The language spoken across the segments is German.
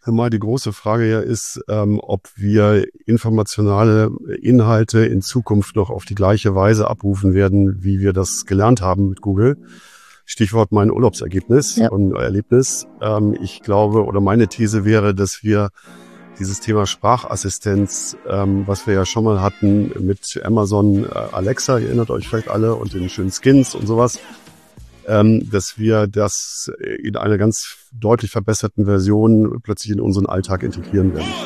Mal die große Frage ja ist, ob wir informationale Inhalte in Zukunft noch auf die gleiche Weise abrufen werden, wie wir das gelernt haben mit Google. Stichwort mein Urlaubsergebnis und Erlebnis. Ich glaube, oder meine These wäre, dass wir dieses Thema Sprachassistenz, was wir ja schon mal hatten mit Amazon Alexa, ihr erinnert euch vielleicht alle, und den schönen Skins und sowas, dass wir das in einer ganz deutlich verbesserten Version plötzlich in unseren Alltag integrieren werden.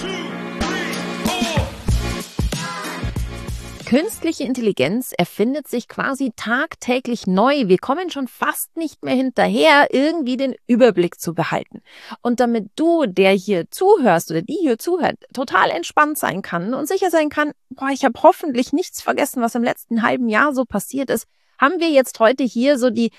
Künstliche Intelligenz erfindet sich quasi tagtäglich neu. Wir kommen schon fast nicht mehr hinterher, irgendwie den Überblick zu behalten. Und damit du, der hier zuhörst oder die hier zuhört, total entspannt sein kann und sicher sein kann, ich habe hoffentlich nichts vergessen, was im letzten halben Jahr so passiert ist, haben wir jetzt heute hier so die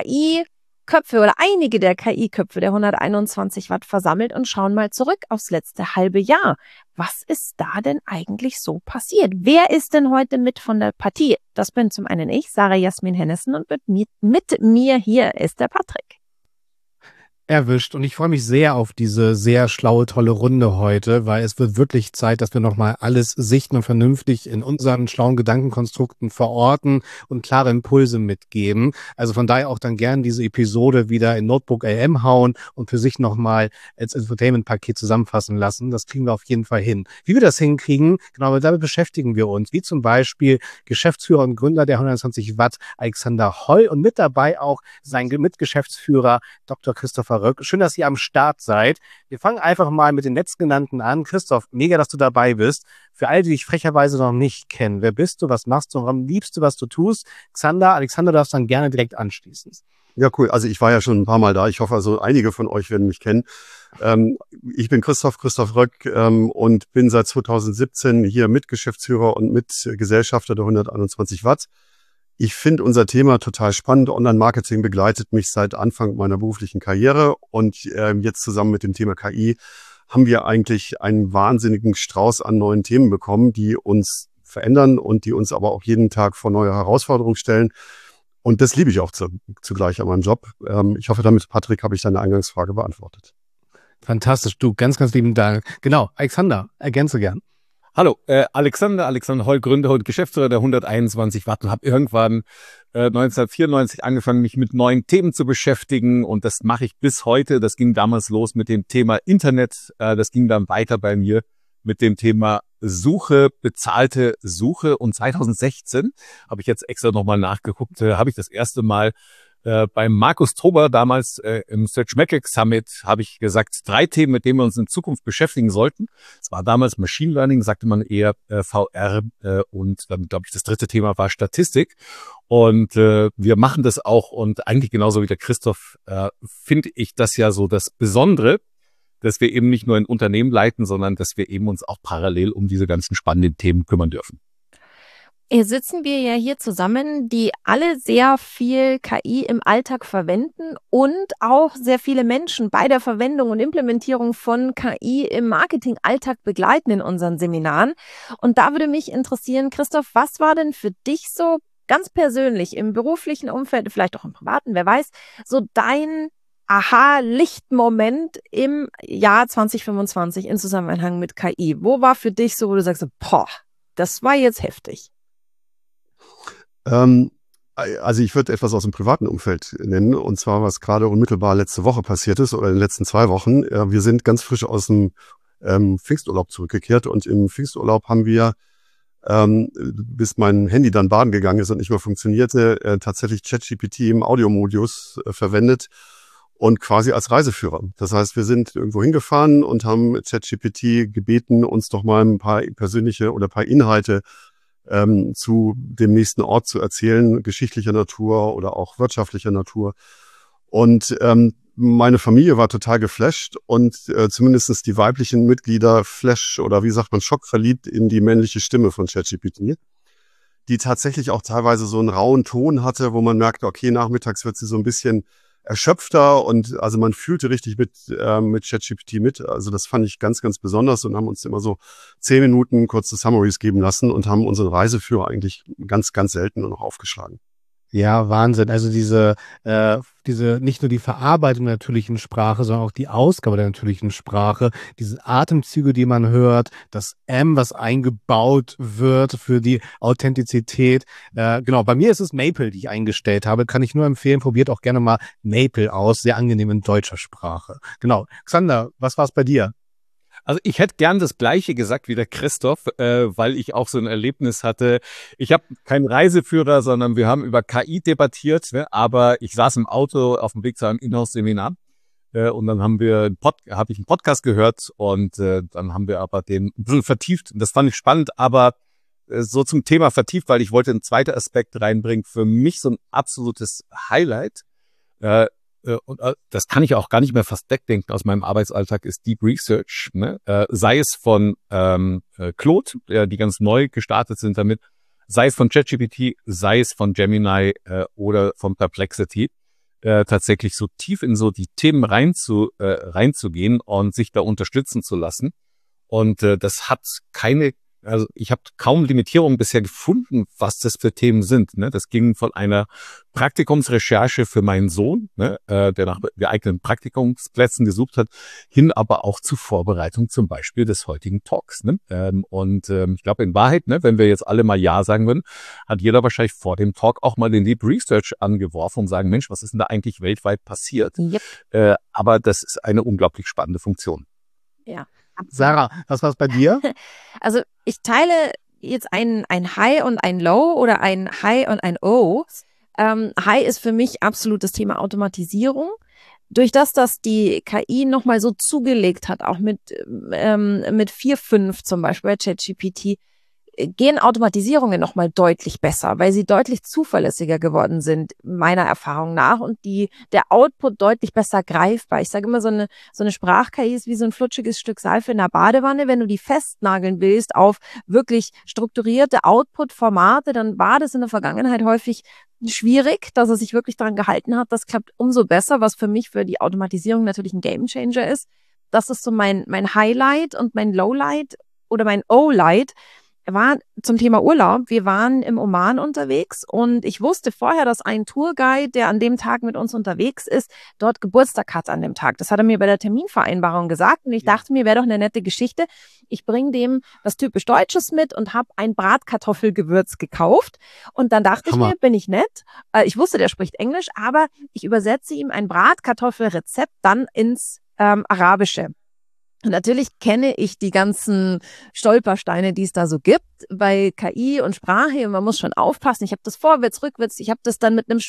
KI-Köpfe oder einige der KI-Köpfe der 121 Watt versammelt und schauen mal zurück aufs letzte halbe Jahr. Was ist da denn eigentlich so passiert? Wer ist denn heute mit von der Partie? Das bin zum einen ich, Sarah Jasmin Hennessen, und mit mir hier ist der Patrick. Erwischt. Und ich freue mich sehr auf diese sehr schlaue, tolle Runde heute, weil es wird wirklich Zeit, dass wir nochmal alles sichten und vernünftig in unseren schlauen Gedankenkonstrukten verorten und klare Impulse mitgeben. Also von daher auch dann gern diese Episode wieder in Notebook LM hauen und für sich nochmal als Infotainment-Paket zusammenfassen lassen. Das kriegen wir auf jeden Fall hin. Wie wir das hinkriegen, genau, damit beschäftigen wir uns. Wie zum Beispiel Geschäftsführer und Gründer der 120 Watt, Alexander Holl, und mit dabei auch sein Mitgeschäftsführer Dr. Christopher Röck. Schön, dass ihr am Start seid. Wir fangen einfach mal mit den letztgenannten an. Christoph, mega, dass du dabei bist. Für alle, die dich frecherweise noch nicht kennen, wer bist du, was machst du und am liebsten, was du tust? Alexander darfst dann gerne direkt anschließen. Ja, cool. Also ich war ja schon ein paar Mal da. Ich hoffe, also einige von euch werden mich kennen. Ich bin Christoph Röck und bin seit 2017 hier Mitgeschäftsführer und Mitgesellschafter der 121 Watt. Ich finde unser Thema total spannend. Online-Marketing begleitet mich seit Anfang meiner beruflichen Karriere, und jetzt zusammen mit dem Thema KI haben wir eigentlich einen wahnsinnigen Strauß an neuen Themen bekommen, die uns verändern und die uns aber auch jeden Tag vor neue Herausforderungen stellen. Und das liebe ich auch zugleich an meinem Job. Ich hoffe, damit, Patrick, habe ich deine Eingangsfrage beantwortet. Fantastisch. Du, ganz, ganz lieben Dank. Genau, Alexander, ergänze gern. Hallo, Alexander Holl, Gründer und Geschäftsführer der 121 Watt, und habe irgendwann 1994 angefangen, mich mit neuen Themen zu beschäftigen, und das mache ich bis heute. Das ging damals los mit dem Thema Internet, das ging dann weiter bei mir mit dem Thema Suche, bezahlte Suche, und 2016 habe ich jetzt extra nochmal nachgeguckt, habe ich das erste Mal beim Markus Tober damals im Search Metrics Summit habe ich gesagt, 3 Themen, mit denen wir uns in Zukunft beschäftigen sollten. Es war damals Machine Learning, sagte man eher VR, und dann, glaube ich, das 3. Thema war Statistik. Und wir machen das auch, und eigentlich genauso wie der Christoph finde ich das ja so das Besondere, dass wir eben nicht nur ein Unternehmen leiten, sondern dass wir eben uns auch parallel um diese ganzen spannenden Themen kümmern dürfen. Hier sitzen wir ja hier zusammen, die alle sehr viel KI im Alltag verwenden und auch sehr viele Menschen bei der Verwendung und Implementierung von KI im Marketingalltag begleiten in unseren Seminaren. Und da würde mich interessieren, Christoph, was war denn für dich so ganz persönlich im beruflichen Umfeld, vielleicht auch im privaten, wer weiß, so dein Aha-Lichtmoment im Jahr 2025 in Zusammenhang mit KI? Wo war für dich so, wo du sagst, das war jetzt heftig? Also ich würde etwas aus dem privaten Umfeld nennen, und zwar, was gerade unmittelbar letzte Woche passiert ist oder in den letzten 2 Wochen. Wir sind ganz frisch aus dem Pfingsturlaub zurückgekehrt, und im Pfingsturlaub haben wir, bis mein Handy dann baden gegangen ist und nicht mehr funktionierte, tatsächlich ChatGPT im Audiomodus verwendet und quasi als Reiseführer. Das heißt, wir sind irgendwo hingefahren und haben ChatGPT gebeten, uns doch mal ein paar persönliche oder ein paar Inhalte zu dem nächsten Ort zu erzählen, geschichtlicher Natur oder auch wirtschaftlicher Natur. Und meine Familie war total geflasht, und zumindest die weiblichen Mitglieder oder wie sagt man, schockverliebt in die männliche Stimme von ChatGPT, die tatsächlich auch teilweise so einen rauen Ton hatte, wo man merkte, okay, nachmittags wird sie so ein bisschen erschöpfter, und also man fühlte richtig mit ChatGPT mit. Also das fand ich ganz, ganz besonders, und haben uns immer so 10 Minuten kurze Summaries geben lassen und haben unseren Reiseführer eigentlich ganz, ganz selten nur noch aufgeschlagen. Ja, Wahnsinn. Also diese nicht nur die Verarbeitung der natürlichen Sprache, sondern auch die Ausgabe der natürlichen Sprache, diese Atemzüge, die man hört, das M, was eingebaut wird für die Authentizität. Genau, bei mir ist es Maple, die ich eingestellt habe. Kann ich nur empfehlen, probiert auch gerne mal Maple aus. Sehr angenehm in deutscher Sprache. Genau. Xander, was war es bei dir? Also ich hätte gern das Gleiche gesagt wie der Christoph, weil ich auch so ein Erlebnis hatte. Ich habe keinen Reiseführer, sondern wir haben über KI debattiert, ne? Aber ich saß im Auto auf dem Weg zu einem Inhouse-Seminar und dann habe ich einen Podcast gehört und dann haben wir aber den ein bisschen vertieft. Und das fand ich spannend, aber so zum Thema vertieft, weil ich wollte einen zweiten Aspekt reinbringen. Für mich so ein absolutes Highlight. Das kann ich auch gar nicht mehr fast wegdenken aus meinem Arbeitsalltag, ist Deep Research, ne? Sei es von Claude, die ganz neu gestartet sind damit, sei es von ChatGPT, sei es von Gemini oder von Perplexity, tatsächlich so tief in so die Themen reinzugehen und sich da unterstützen zu lassen. Und das hat also ich habe kaum Limitierungen bisher gefunden, was das für Themen sind. Ne? Das ging von einer Praktikumsrecherche für meinen Sohn, ne, der nach geeigneten Praktikumsplätzen gesucht hat, hin aber auch zur Vorbereitung zum Beispiel des heutigen Talks. Ne? Ich glaube in Wahrheit, ne, wenn wir jetzt alle mal Ja sagen würden, hat jeder wahrscheinlich vor dem Talk auch mal den Deep Research angeworfen und sagen, Mensch, was ist denn da eigentlich weltweit passiert? Yep. Aber das ist eine unglaublich spannende Funktion. Ja. Sarah, was war es bei dir? Also ich teile jetzt ein High und ein Low oder ein High und ein O. High ist für mich absolut das Thema Automatisierung. Durch das, dass die KI nochmal so zugelegt hat, auch mit 4.5 zum Beispiel bei ChatGPT, gehen Automatisierungen nochmal deutlich besser, weil sie deutlich zuverlässiger geworden sind, meiner Erfahrung nach, und der Output deutlich besser greifbar. Ich sage immer, so eine Sprach-KI ist wie so ein flutschiges Stück Seife in der Badewanne. Wenn du die festnageln willst auf wirklich strukturierte Output-Formate, dann war das in der Vergangenheit häufig schwierig, dass er sich wirklich daran gehalten hat. Das klappt umso besser, was für mich für die Automatisierung natürlich ein Gamechanger ist. Das ist so mein Highlight, und mein Lowlight oder mein O-Light war zum Thema Urlaub. Wir waren im Oman unterwegs und ich wusste vorher, dass ein Tourguide, der an dem Tag mit uns unterwegs ist, dort Geburtstag hat an dem Tag. Das hat er mir bei der Terminvereinbarung gesagt und ich dachte mir, wäre doch eine nette Geschichte. Ich bringe dem was typisch Deutsches mit und habe ein Bratkartoffelgewürz gekauft. Und dann dachte ich mir, bin ich nett. Ich wusste, der spricht Englisch, aber ich übersetze ihm ein Bratkartoffelrezept dann ins Arabische. Und natürlich kenne ich die ganzen Stolpersteine, die es da so gibt bei KI und Sprache. Und man muss schon aufpassen. Ich habe das vorwärts, rückwärts. Ich habe das dann mit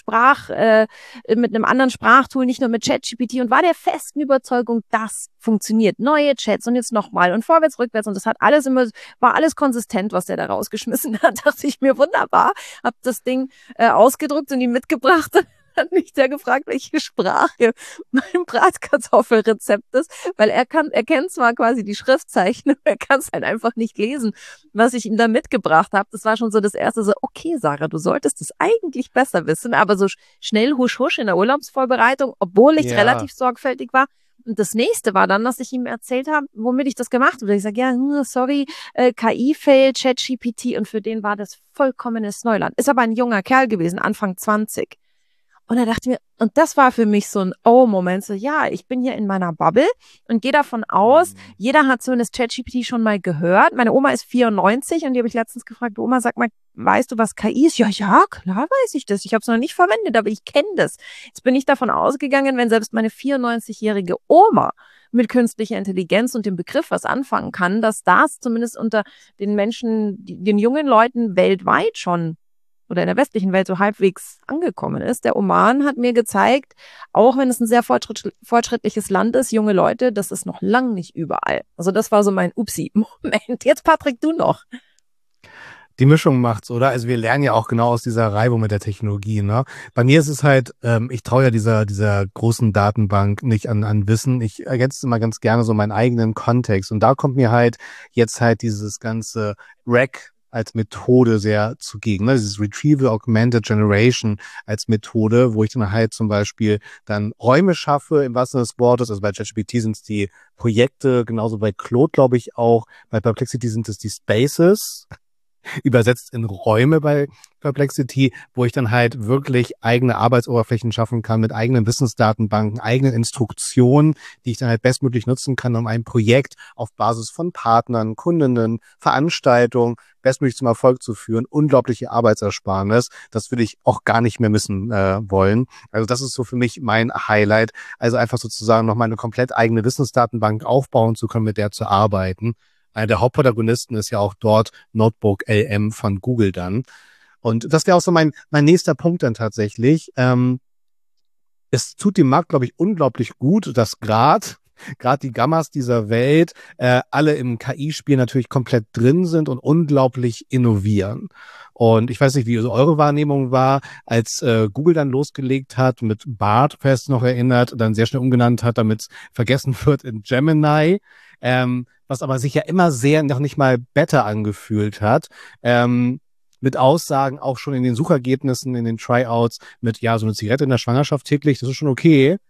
einem anderen Sprachtool, nicht nur mit ChatGPT, und war der festen Überzeugung, das funktioniert. Neue Chats und jetzt nochmal und vorwärts, rückwärts. Und das war alles konsistent, was der da rausgeschmissen hat. Dachte ich mir, wunderbar. Habe das Ding ausgedruckt und ihm mitgebracht. Hat mich der gefragt, welche Sprache mein Bratkartoffelrezept ist, weil er kennt zwar quasi die Schriftzeichen, er kann es halt einfach nicht lesen, was ich ihm da mitgebracht habe. Das war schon so das erste, so, okay, Sarah, du solltest es eigentlich besser wissen, aber so schnell husch husch in der Urlaubsvorbereitung, obwohl ich relativ sorgfältig war. Und das nächste war dann, dass ich ihm erzählt habe, womit ich das gemacht habe. Ich sage, ja, sorry, KI-Fail, ChatGPT, und für den war das vollkommenes Neuland. Ist aber ein junger Kerl gewesen, Anfang 20. Und da dachte ich mir, und das war für mich so ein Oh-Moment, so, ja, ich bin hier in meiner Bubble und gehe davon aus, jeder hat zumindest ChatGPT schon mal gehört. Meine Oma ist 94 und die habe ich letztens gefragt, Oma, sag mal, weißt du, was KI ist? Ja, klar weiß ich das. Ich habe es noch nicht verwendet, aber ich kenne das. Jetzt bin ich davon ausgegangen, wenn selbst meine 94-jährige Oma mit künstlicher Intelligenz und dem Begriff was anfangen kann, dass das zumindest unter den Menschen, den jungen Leuten weltweit schon oder in der westlichen Welt so halbwegs angekommen ist. Der Oman hat mir gezeigt, auch wenn es ein sehr fortschrittliches Land ist, junge Leute, das ist noch lang nicht überall. Also das war so mein Upsi-Moment. Jetzt, Patrick, du noch. Die Mischung macht's, oder? Also wir lernen ja auch genau aus dieser Reibung mit der Technologie, ne? Bei mir ist es halt, ich traue ja dieser großen Datenbank nicht an Wissen. Ich ergänze immer ganz gerne so meinen eigenen Kontext. Und da kommt mir halt jetzt halt dieses ganze RAG als Methode sehr zugegen. Ne? Dieses Retrieval Augmented Generation als Methode, wo ich dann halt zum Beispiel dann Räume schaffe, im wahrsten Sinne des Wortes. Also bei ChatGPT sind es die Projekte, genauso bei Claude, glaube ich auch. Bei Perplexity sind es die Spaces. übersetzt in Räume bei Perplexity, wo ich dann halt wirklich eigene Arbeitsoberflächen schaffen kann mit eigenen Wissensdatenbanken, eigenen Instruktionen, die ich dann halt bestmöglich nutzen kann, um ein Projekt auf Basis von Partnern, Kundinnen, Veranstaltungen bestmöglich zum Erfolg zu führen. Unglaubliche Arbeitsersparnis. Das würde ich auch gar nicht mehr missen wollen. Also das ist so für mich mein Highlight. Also einfach sozusagen nochmal eine komplett eigene Wissensdatenbank aufbauen zu können, mit der zu arbeiten. Einer der Hauptprotagonisten ist ja auch dort Notebook LM von Google dann. Und das wäre auch so mein nächster Punkt dann tatsächlich. Es tut dem Markt, glaube ich, unglaublich gut, dass gerade die Gammas dieser Welt alle im KI-Spiel natürlich komplett drin sind und unglaublich innovieren. Und ich weiß nicht, wie so eure Wahrnehmung war, als Google dann losgelegt hat mit Bard, fest noch erinnert, dann sehr schnell umgenannt hat, damit es vergessen wird in Gemini, was aber sich ja immer sehr noch nicht mal better angefühlt hat. Mit Aussagen auch schon in den Suchergebnissen, in den Tryouts mit, ja, so eine Zigarette in der Schwangerschaft täglich, das ist schon okay.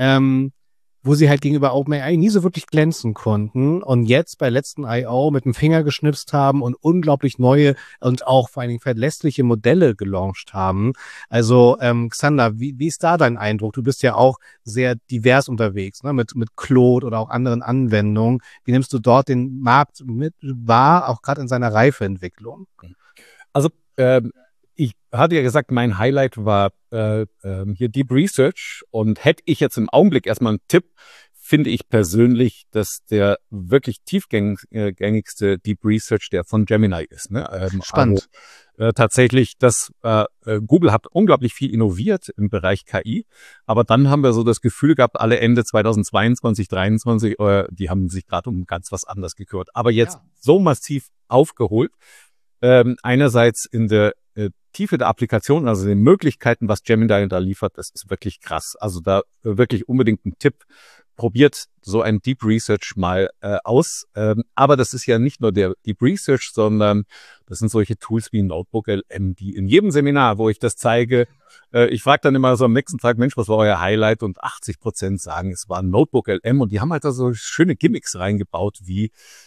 Wo sie halt gegenüber OpenAI nie so wirklich glänzen konnten und jetzt bei letzten I.O. mit dem Finger geschnipst haben und unglaublich neue und auch vor allen Dingen verlässliche Modelle gelauncht haben. Also Xander, wie ist da dein Eindruck? Du bist ja auch sehr divers unterwegs, ne? Mit Claude oder auch anderen Anwendungen. Wie nimmst du dort den Markt mit wahr, auch gerade in seiner Reifeentwicklung? Also ich hatte ja gesagt, mein Highlight war hier Deep Research, und hätte ich jetzt im Augenblick erstmal einen Tipp, finde ich persönlich, dass der wirklich tiefgängigste Deep Research der von Gemini ist. Ne? Spannend. Also, tatsächlich, Google hat unglaublich viel innoviert im Bereich KI, aber dann haben wir so das Gefühl gehabt, alle Ende 2022, 2023, die haben sich gerade um ganz was anderes gekümmert. Aber jetzt so massiv aufgeholt. Einerseits in der Tiefe der Applikation, also den Möglichkeiten, was Gemini da liefert, das ist wirklich krass. Also da wirklich unbedingt ein Tipp. Probiert so ein Deep Research mal aus. Aber das ist ja nicht nur der Deep Research, sondern das sind solche Tools wie Notebook LM, die in jedem Seminar, wo ich das zeige, ich frage dann immer so am nächsten Tag, Mensch, was war euer Highlight? Und 80% sagen, es war Notebook LM. Und die haben halt da so schöne Gimmicks reingebaut, wie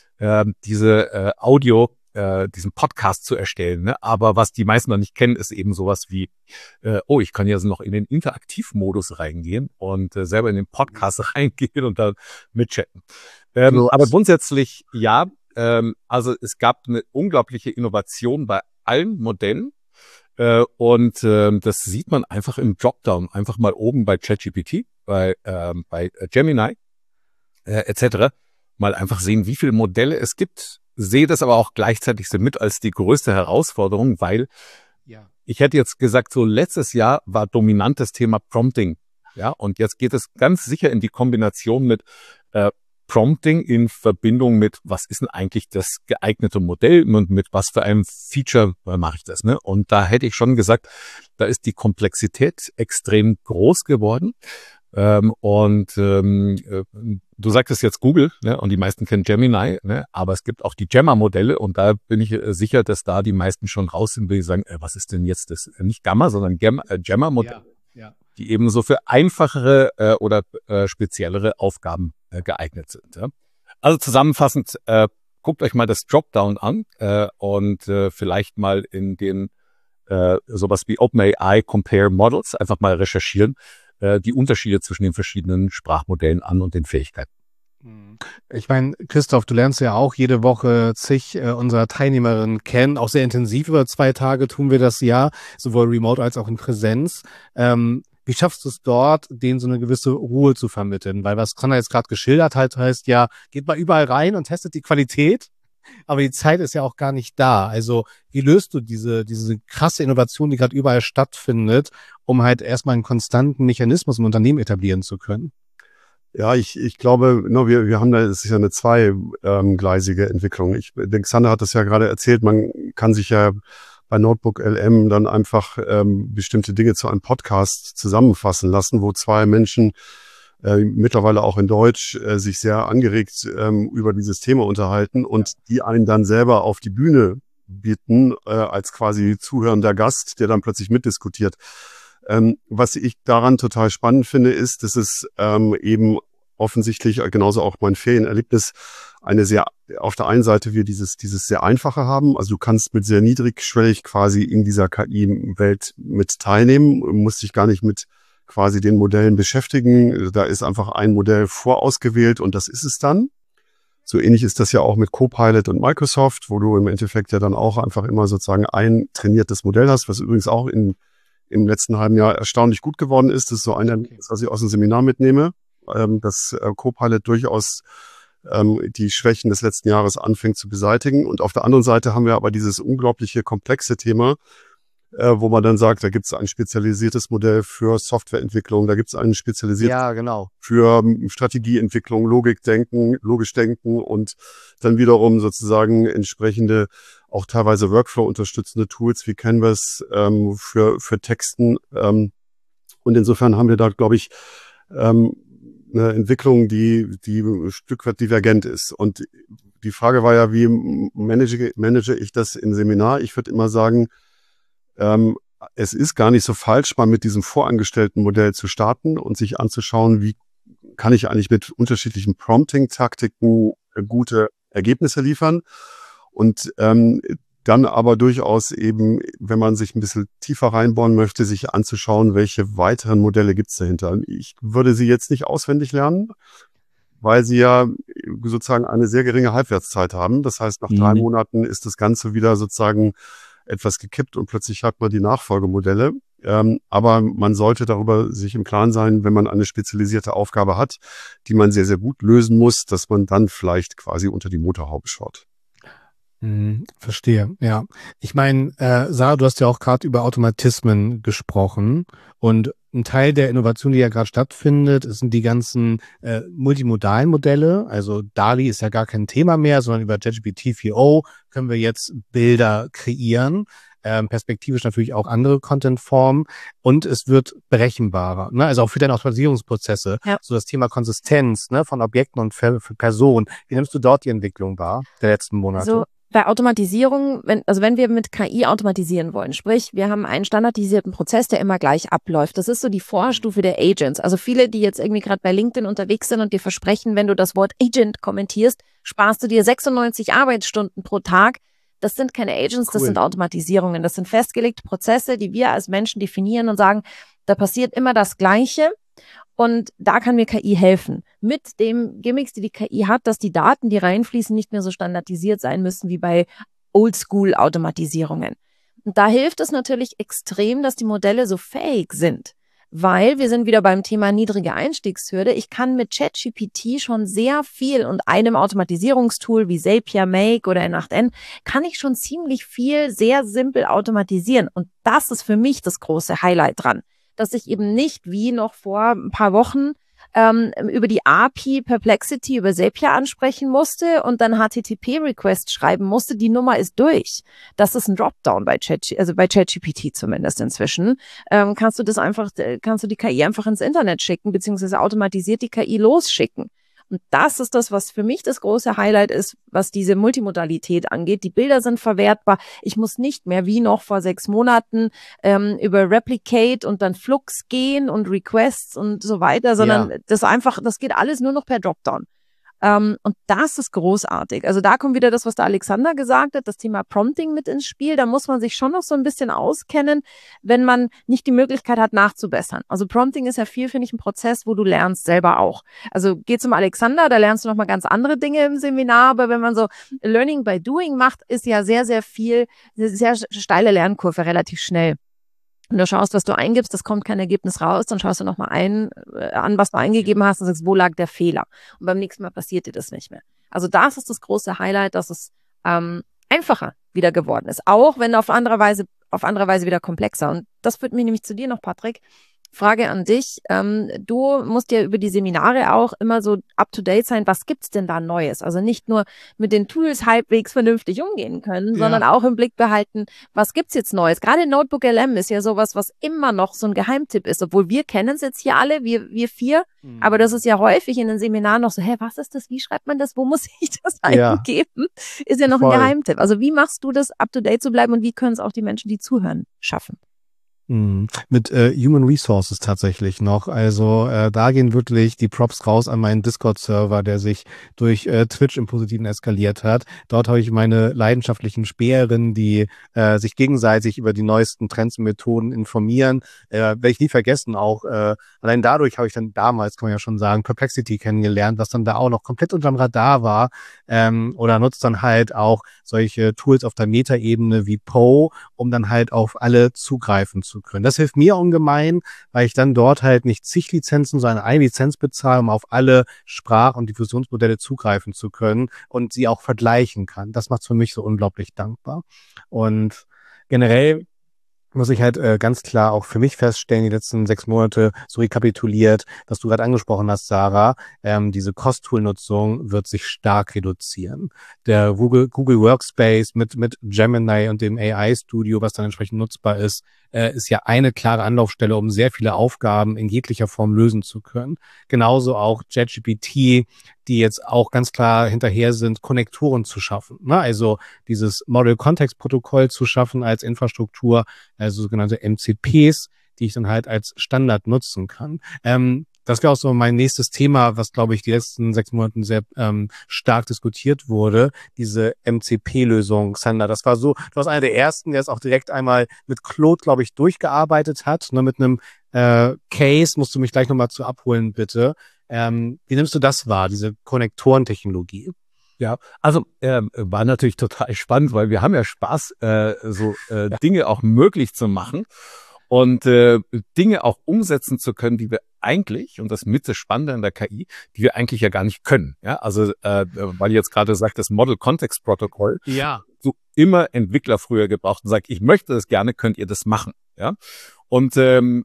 diese diesen Podcast zu erstellen. Ne? Aber was die meisten noch nicht kennen, ist eben sowas wie, ich kann jetzt noch in den Interaktivmodus reingehen und selber in den Podcast reingehen und da mitchatten. Aber grundsätzlich, ja, also es gab eine unglaubliche Innovation bei allen Modellen. Und das sieht man einfach im Dropdown, einfach mal oben bei ChatGPT, bei Gemini etc. Mal einfach sehen, wie viele Modelle es gibt. Sehe das aber auch gleichzeitig so mit als die größte Herausforderung, weil ich hätte jetzt gesagt, so letztes Jahr war dominant das Thema Prompting. Ja, und jetzt geht es ganz sicher in die Kombination mit Prompting in Verbindung mit, was ist denn eigentlich das geeignete Modell und mit was für einem Feature mache ich das, ne? Und da hätte ich schon gesagt, da ist die Komplexität extrem groß geworden. Du sagtest jetzt Google, ne, und die meisten kennen Gemini, ne, aber es gibt auch die Gemma-Modelle, und da bin ich sicher, dass da die meisten schon raus sind, will ich sagen, was ist denn jetzt das? Nicht Gamma, sondern Gemma-Modelle, die eben so für einfachere oder speziellere Aufgaben geeignet sind. Ja. Also zusammenfassend, guckt euch mal das Dropdown an und vielleicht mal in den sowas wie OpenAI Compare Models einfach mal recherchieren, die Unterschiede zwischen den verschiedenen Sprachmodellen an und den Fähigkeiten. Ich meine, Christoph, du lernst ja auch jede Woche zig unserer Teilnehmerinnen kennen, auch sehr intensiv über 2 Tage tun wir das ja, sowohl remote als auch in Präsenz. Wie schaffst du es dort, denen so eine gewisse Ruhe zu vermitteln? Weil was Xander jetzt gerade geschildert hat, heißt ja, geht mal überall rein und testet die Qualität, aber die Zeit ist ja auch gar nicht da. Also wie löst du diese krasse Innovation, die gerade überall stattfindet, um halt erstmal einen konstanten Mechanismus im Unternehmen etablieren zu können? Ja, ich glaube, wir haben da, es ist ja eine zweigleisige Entwicklung. Xander hat das ja gerade erzählt, man kann sich ja bei Notebook LM dann einfach bestimmte Dinge zu einem Podcast zusammenfassen lassen, wo 2 Menschen mittlerweile auch in Deutsch sich sehr angeregt über dieses Thema unterhalten und die einen dann selber auf die Bühne bieten als quasi zuhörender Gast, der dann plötzlich mitdiskutiert. Was ich daran total spannend finde, ist, dass es eben offensichtlich, genauso auch mein Ferienerlebnis, auf der einen Seite wir dieses sehr Einfache haben, also du kannst mit sehr niedrigschwellig quasi in dieser KI-Welt mit teilnehmen, musst dich gar nicht mit quasi den Modellen beschäftigen, da ist einfach ein Modell vorausgewählt und das ist es dann. So ähnlich ist das ja auch mit Copilot und Microsoft, wo du im Endeffekt ja dann auch einfach immer sozusagen ein trainiertes Modell hast, was übrigens auch im letzten halben Jahr erstaunlich gut geworden ist. Das ist so ein Ergebnis, was ich aus dem Seminar mitnehme, dass Copilot durchaus die Schwächen des letzten Jahres anfängt zu beseitigen. Und auf der anderen Seite haben wir aber dieses unglaubliche komplexe Thema, wo man dann sagt, da gibt es ein spezialisiertes Modell für Softwareentwicklung, da gibt es ein spezialisiertes für Strategieentwicklung, logisch denken und dann wiederum sozusagen entsprechende, auch teilweise Workflow-unterstützende Tools wie Canvas für Texten. Und insofern haben wir da, glaube ich, eine Entwicklung, die ein Stück weit divergent ist. Und die Frage war ja, wie manage ich das im Seminar? Ich würde immer sagen, es ist gar nicht so falsch, mal mit diesem vorangestellten Modell zu starten und sich anzuschauen, wie kann ich eigentlich mit unterschiedlichen Prompting-Taktiken gute Ergebnisse liefern. Und dann aber durchaus eben, wenn man sich ein bisschen tiefer reinbohren möchte, sich anzuschauen, welche weiteren Modelle gibt es dahinter. Ich würde sie jetzt nicht auswendig lernen, weil sie ja sozusagen eine sehr geringe Halbwertszeit haben. Das heißt, nach 3 Monaten ist das Ganze wieder sozusagen etwas gekippt und plötzlich hat man die Nachfolgemodelle. Aber man sollte darüber sich im Klaren sein, wenn man eine spezialisierte Aufgabe hat, die man sehr, sehr gut lösen muss, dass man dann vielleicht quasi unter die Motorhaube schaut. Verstehe, ja. Ich meine, Sarah, du hast ja auch gerade über Automatismen gesprochen und ein Teil der Innovation, die ja gerade stattfindet, sind die ganzen multimodalen Modelle. Also DALL-E ist ja gar kein Thema mehr, sondern über ChatGPT 4o können wir jetzt Bilder kreieren. Perspektivisch natürlich auch andere Content-Formen und es wird berechenbarer, ne? Also auch für deine Automatisierungsprozesse. Ja. So das Thema Konsistenz, ne, von Objekten und für Personen. Wie nimmst du dort die Entwicklung wahr der letzten Monate? Also bei Automatisierung, wenn wir mit KI automatisieren wollen, sprich, wir haben einen standardisierten Prozess, der immer gleich abläuft. Das ist so die Vorstufe der Agents. Also viele, die jetzt irgendwie gerade bei LinkedIn unterwegs sind und dir versprechen, wenn du das Wort Agent kommentierst, sparst du dir 96 Arbeitsstunden pro Tag. Das sind keine Agents, das sind Automatisierungen. Das sind festgelegte Prozesse, die wir als Menschen definieren und sagen, da passiert immer das Gleiche. Und da kann mir KI helfen. Mit dem Gimmicks, die KI hat, dass die Daten, die reinfließen, nicht mehr so standardisiert sein müssen wie bei Oldschool-Automatisierungen. Und da hilft es natürlich extrem, dass die Modelle so fähig sind. Weil wir sind wieder beim Thema niedrige Einstiegshürde. Ich kann mit ChatGPT schon sehr viel und einem Automatisierungstool wie Zapier, Make oder N8N kann ich schon ziemlich viel sehr simpel automatisieren. Und das ist für mich das große Highlight dran. Dass ich eben nicht wie noch vor ein paar Wochen über die API Perplexity über Zapier ansprechen musste und dann HTTP-Request schreiben musste, die Nummer ist durch. Das ist ein Dropdown bei ChatGPT zumindest inzwischen. Kannst du die KI einfach ins Internet schicken, beziehungsweise automatisiert die KI losschicken. Und das ist das, was für mich das große Highlight ist, was diese Multimodalität angeht. Die Bilder sind verwertbar. Ich muss nicht mehr wie noch vor 6 Monaten über Replicate und dann Flux gehen und Requests und so weiter, sondern das geht alles nur noch per Dropdown. Und das ist großartig. Also da kommt wieder das, was der Alexander gesagt hat, das Thema Prompting mit ins Spiel. Da muss man sich schon noch so ein bisschen auskennen, wenn man nicht die Möglichkeit hat, nachzubessern. Also Prompting ist ja viel, finde ich, ein Prozess, wo du lernst selber auch. Also geh zum Alexander, da lernst du noch mal ganz andere Dinge im Seminar, aber wenn man so Learning by Doing macht, ist ja sehr, sehr viel, sehr steile Lernkurve relativ schnell. Und du schaust, was du eingibst, das kommt kein Ergebnis raus, dann schaust du nochmal an, was du eingegeben hast und sagst, wo lag der Fehler? Und beim nächsten Mal passiert dir das nicht mehr. Also das ist das große Highlight, dass es einfacher wieder geworden ist. Auch wenn auf andere Weise wieder komplexer. Und das führt mich nämlich zu dir noch, Patrick. Frage an dich. Du musst ja über die Seminare auch immer so up-to-date sein. Was gibt's denn da Neues? Also nicht nur mit den Tools halbwegs vernünftig umgehen können, sondern auch im Blick behalten, was gibt's jetzt Neues? Gerade Notebook LM ist ja sowas, was immer noch so ein Geheimtipp ist. Obwohl wir kennen es jetzt hier alle, wir 4. Aber das ist ja häufig in den Seminaren noch so, was ist das? Wie schreibt man das? Wo muss ich das eingeben? Ist ja noch ein Geheimtipp. Also wie machst du das, up-to-date zu bleiben und wie können es auch die Menschen, die zuhören, schaffen? Mit Human Resources tatsächlich noch. Also da gehen wirklich die Props raus an meinen Discord-Server, der sich durch Twitch im Positiven eskaliert hat. Dort habe ich meine leidenschaftlichen Späherinnen, die sich gegenseitig über die neuesten Trends und Methoden informieren. Werde ich nie vergessen. Auch allein dadurch habe ich dann damals, kann man ja schon sagen, Perplexity kennengelernt, was dann da auch noch komplett unterm Radar war. Oder nutzt dann halt auch solche Tools auf der Metaebene wie Poe, um dann halt auf alle zugreifen zu können. Das hilft mir ungemein, weil ich dann dort halt nicht zig Lizenzen, sondern eine Lizenz bezahle, um auf alle Sprach- und Diffusionsmodelle zugreifen zu können und sie auch vergleichen kann. Das macht es für mich so unglaublich dankbar. Und generell muss ich halt ganz klar auch für mich feststellen, die letzten 6 Monate so rekapituliert, was du gerade angesprochen hast, Sarah, diese Cost-Tool-Nutzung wird sich stark reduzieren. Der Google Workspace mit Gemini und dem AI-Studio, was dann entsprechend nutzbar ist ja eine klare Anlaufstelle, um sehr viele Aufgaben in jeglicher Form lösen zu können. Genauso auch ChatGPT, die jetzt auch ganz klar hinterher sind, Konnektoren zu schaffen. Ne? Also dieses Model Context Protokoll zu schaffen als Infrastruktur, also sogenannte MCPs, die ich dann halt als Standard nutzen kann. Das wäre auch so mein nächstes Thema, was, glaube ich, die letzten 6 Monaten sehr stark diskutiert wurde, diese MCP-Lösung. Xander, das war so, du warst einer der ersten, der es auch direkt einmal mit Claude, glaube ich, durchgearbeitet hat. Ne, mit einem Case, musst du mich gleich nochmal zu abholen, bitte. Wie nimmst du das wahr, diese Konnektorentechnologie? Ja, also war natürlich total spannend, weil wir haben ja Spaß, Dinge auch möglich zu machen und Dinge auch umsetzen zu können, die wir eigentlich, und das mit das Spannende an der KI, die wir eigentlich ja gar nicht können. Ja, also weil ihr jetzt gerade sagt, das Model Context Protocol, Ja. so immer Entwickler früher gebraucht und sagt, ich möchte das gerne, könnt ihr das machen. Ja, und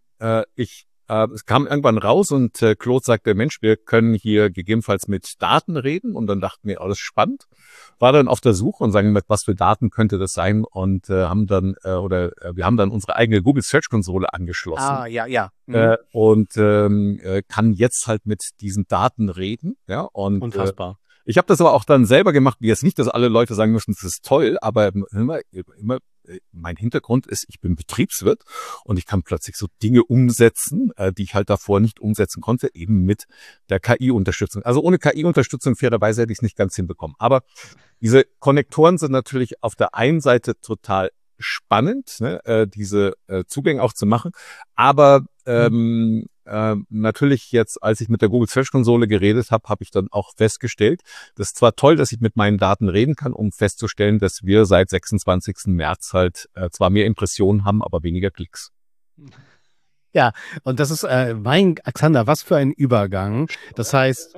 es kam irgendwann raus und Claude sagte, Mensch, wir können hier gegebenenfalls mit Daten reden. Und dann dachten wir, oh, das ist spannend. War dann auf der Suche und sagen, mit was für Daten könnte das sein? Und wir haben dann unsere eigene Google Search Konsole angeschlossen. Ah, ja. Und kann jetzt halt mit diesen Daten reden. Ja, und Unfassbar. Ich habe das aber auch dann selber gemacht, wie jetzt nicht, dass alle Leute sagen müssen, das ist toll, aber immer mein Hintergrund ist, ich bin Betriebswirt und ich kann plötzlich so Dinge umsetzen, die ich halt davor nicht umsetzen konnte, eben mit der KI-Unterstützung. Also ohne KI-Unterstützung fairerweise hätte ich es nicht ganz hinbekommen. Aber diese Konnektoren sind natürlich auf der einen Seite total spannend, ne, diese Zugänge auch zu machen, aber natürlich jetzt, als ich mit der Google Search Konsole geredet habe, habe ich dann auch festgestellt, das ist zwar toll, dass ich mit meinen Daten reden kann, um festzustellen, dass wir seit 26. März halt zwar mehr Impressionen haben, aber weniger Klicks. Ja, und das ist Alexander, was für ein Übergang. Das heißt,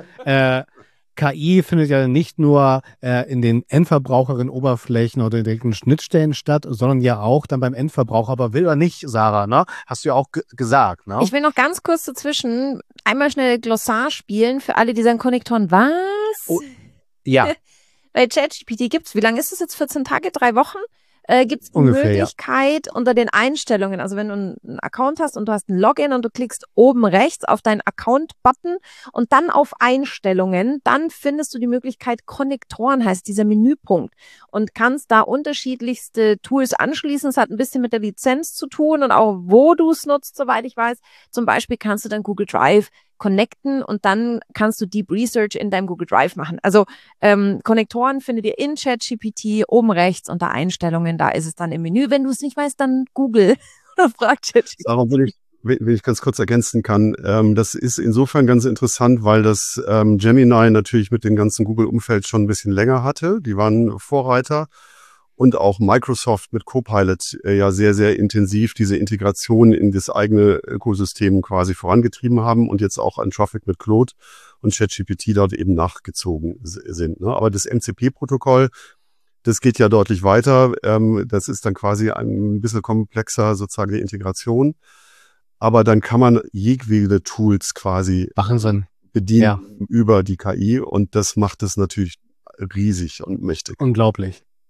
KI findet ja nicht nur in den Endverbraucherin-Oberflächen oder den Schnittstellen statt, sondern ja auch dann beim Endverbraucher, aber will er nicht, Sarah, ne? Hast du ja auch gesagt, ne? Ich will noch ganz kurz dazwischen einmal schnell Glossar spielen für alle, die sagen, Konnektoren, was? Oh, ja. Bei ChatGPT gibt's, wie lange ist es jetzt? 14 Tage, 3 Wochen? Gibt es die Ungefähr, Möglichkeit unter den Einstellungen, also wenn du einen Account hast und du hast ein Login und du klickst oben rechts auf deinen Account-Button und dann auf Einstellungen, dann findest du die Möglichkeit, Konnektoren heißt dieser Menüpunkt und kannst da unterschiedlichste Tools anschließen. Es hat ein bisschen mit der Lizenz zu tun und auch wo du es nutzt, soweit ich weiß. Zum Beispiel kannst du dann Google Drive connecten und dann kannst du Deep Research in deinem Google Drive machen. Also Konnektoren findet ihr in ChatGPT oben rechts unter Einstellungen, da ist es dann im Menü. Wenn du es nicht weißt, dann Google oder frag ChatGPT. Aber wenn ich ganz kurz ergänzen kann, das ist insofern ganz interessant, weil das Gemini natürlich mit dem ganzen Google-Umfeld schon ein bisschen länger hatte. Die waren Vorreiter. Und auch Microsoft mit Copilot ja sehr, sehr intensiv diese Integration in das eigene Ökosystem quasi vorangetrieben haben und jetzt auch an Traffic mit Claude und ChatGPT dort eben nachgezogen sind. Ne? Aber das MCP-Protokoll, das geht ja deutlich weiter. Das ist dann quasi ein bisschen komplexer, sozusagen die Integration. Aber dann kann man jegliche Tools quasi bedienen über die KI und das macht es natürlich riesig und mächtig. Unglaublich.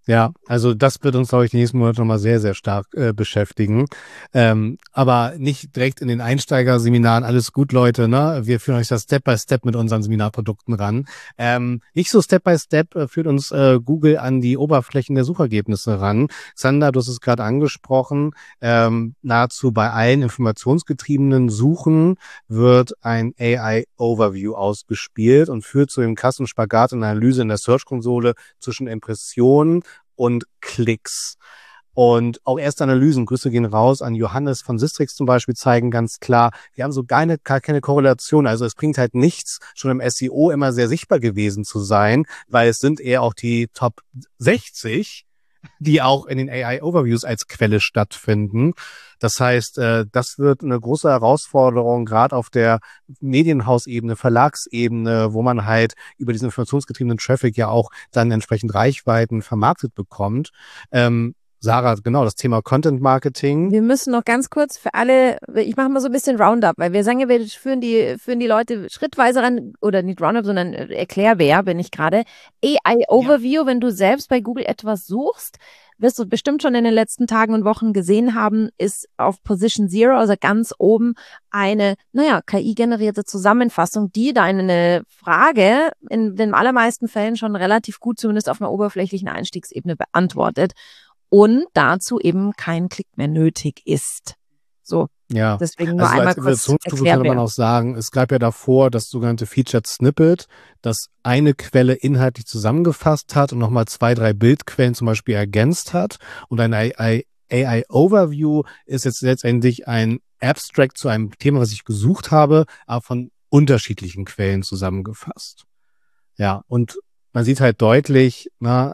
Ja, also das wird uns, glaube ich, die nächsten Monate nochmal sehr, sehr stark beschäftigen. Aber nicht direkt in den Einsteigerseminaren, alles gut, Leute, ne? Wir führen euch das Step by Step mit unseren Seminarprodukten ran. Nicht so Step by Step führt uns Google an die Oberflächen der Suchergebnisse ran. Xander, du hast es gerade angesprochen, nahezu bei allen informationsgetriebenen Suchen wird ein AI-Overview ausgespielt und führt zu dem krassen Spagat und Analyse in der Search-Konsole zwischen Impressionen und Klicks. Und auch erste Analysen, Grüße gehen raus an Johannes von Sistrix zum Beispiel, zeigen ganz klar, wir haben so gar keine Korrelation. Also es bringt halt nichts, schon im SEO immer sehr sichtbar gewesen zu sein, weil es sind eher auch die Top 60, die auch in den AI-Overviews als Quelle stattfinden. Das heißt, das wird eine große Herausforderung, gerade auf der Medienhausebene, Verlagsebene, wo man halt über diesen informationsgetriebenen Traffic ja auch dann entsprechend Reichweiten vermarktet bekommt. Sarah, genau, das Thema Content Marketing. Wir müssen noch ganz kurz für alle, ich mache mal so ein bisschen Roundup, weil wir sagen ja, wir führen die Leute schrittweise ran, oder nicht Roundup, sondern Erklärbär bin ich gerade. AI Overview, wenn du selbst bei Google etwas suchst, wirst du bestimmt schon in den letzten Tagen und Wochen gesehen haben, ist auf Position 0, also ganz oben, eine, KI-generierte Zusammenfassung, die deine Frage in den allermeisten Fällen schon relativ gut, zumindest auf einer oberflächlichen Einstiegsebene, beantwortet. Und dazu eben kein Klick mehr nötig ist. So, ja. Deswegen nur also einmal als kurz Evolutionsstufe könnte man auch sagen, es gab ja davor das sogenannte Featured Snippet, das eine Quelle inhaltlich zusammengefasst hat und nochmal 2, 3 Bildquellen zum Beispiel ergänzt hat. Und ein AI-Overview ist jetzt letztendlich ein Abstract zu einem Thema, was ich gesucht habe, aber von unterschiedlichen Quellen zusammengefasst. Ja, und man sieht halt deutlich,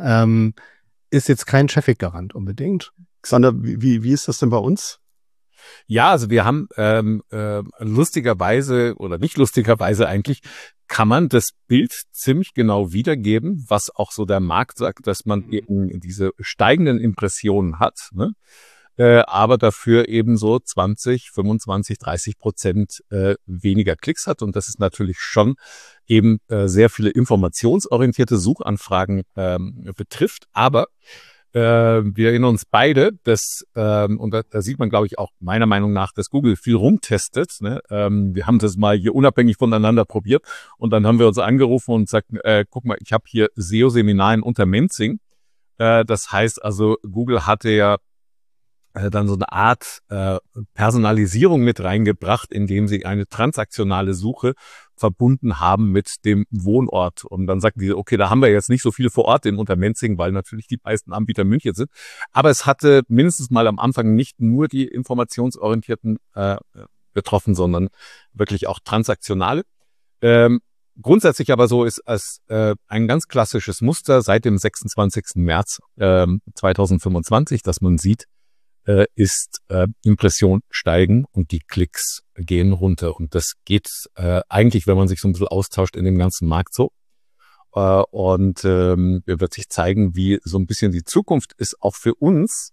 ist jetzt kein Traffic-Garant unbedingt. Xander, wie ist das denn bei uns? Ja, also wir haben lustigerweise oder nicht lustigerweise eigentlich, kann man das Bild ziemlich genau wiedergeben, was auch so der Markt sagt, dass man eben diese steigenden Impressionen hat, ne? Aber dafür eben so 20, 25, 30% weniger Klicks hat. Und das ist natürlich schon eben sehr viele informationsorientierte Suchanfragen betrifft. Aber wir erinnern uns beide, dass, und da sieht man, glaube ich, auch meiner Meinung nach, dass Google viel rumtestet. Ne? Wir haben das mal hier unabhängig voneinander probiert und dann haben wir uns angerufen und sagten, guck mal, ich habe hier SEO-Seminar in Untermenzing. Das heißt also, Google hatte ja dann so eine Art Personalisierung mit reingebracht, indem sie eine transaktionale Suche verbunden haben mit dem Wohnort. Und dann sagten die, okay, da haben wir jetzt nicht so viele vor Ort in Untermenzing, weil natürlich die meisten Anbieter in München sind. Aber es hatte mindestens mal am Anfang nicht nur die informationsorientierten betroffen, sondern wirklich auch transaktionale. Grundsätzlich aber so ist es ein ganz klassisches Muster seit dem 26. März 2025, dass man sieht, ist Impressionen steigen und die Klicks gehen runter. Und das geht eigentlich, wenn man sich so ein bisschen austauscht, in dem ganzen Markt so. Und wird sich zeigen, wie so ein bisschen die Zukunft ist, auch für uns,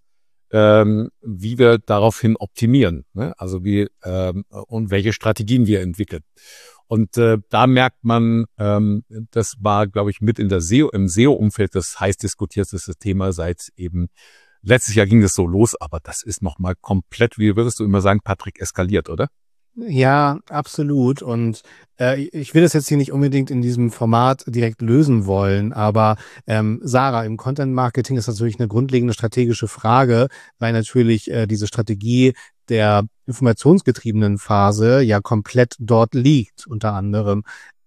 wie wir daraufhin optimieren, ne? Also wie und welche Strategien wir entwickeln. Und da merkt man, das war, glaube ich, mit in der im SEO-Umfeld das heiß diskutierteste Thema seit eben letztes Jahr ging das so los, aber das ist nochmal komplett, wie würdest du immer sagen, Patrick, eskaliert, oder? Ja, absolut. Und ich will das jetzt hier nicht unbedingt in diesem Format direkt lösen wollen, aber Sarah, im Content Marketing ist natürlich eine grundlegende strategische Frage, weil natürlich diese Strategie der informationsgetriebenen Phase ja komplett dort liegt, unter anderem.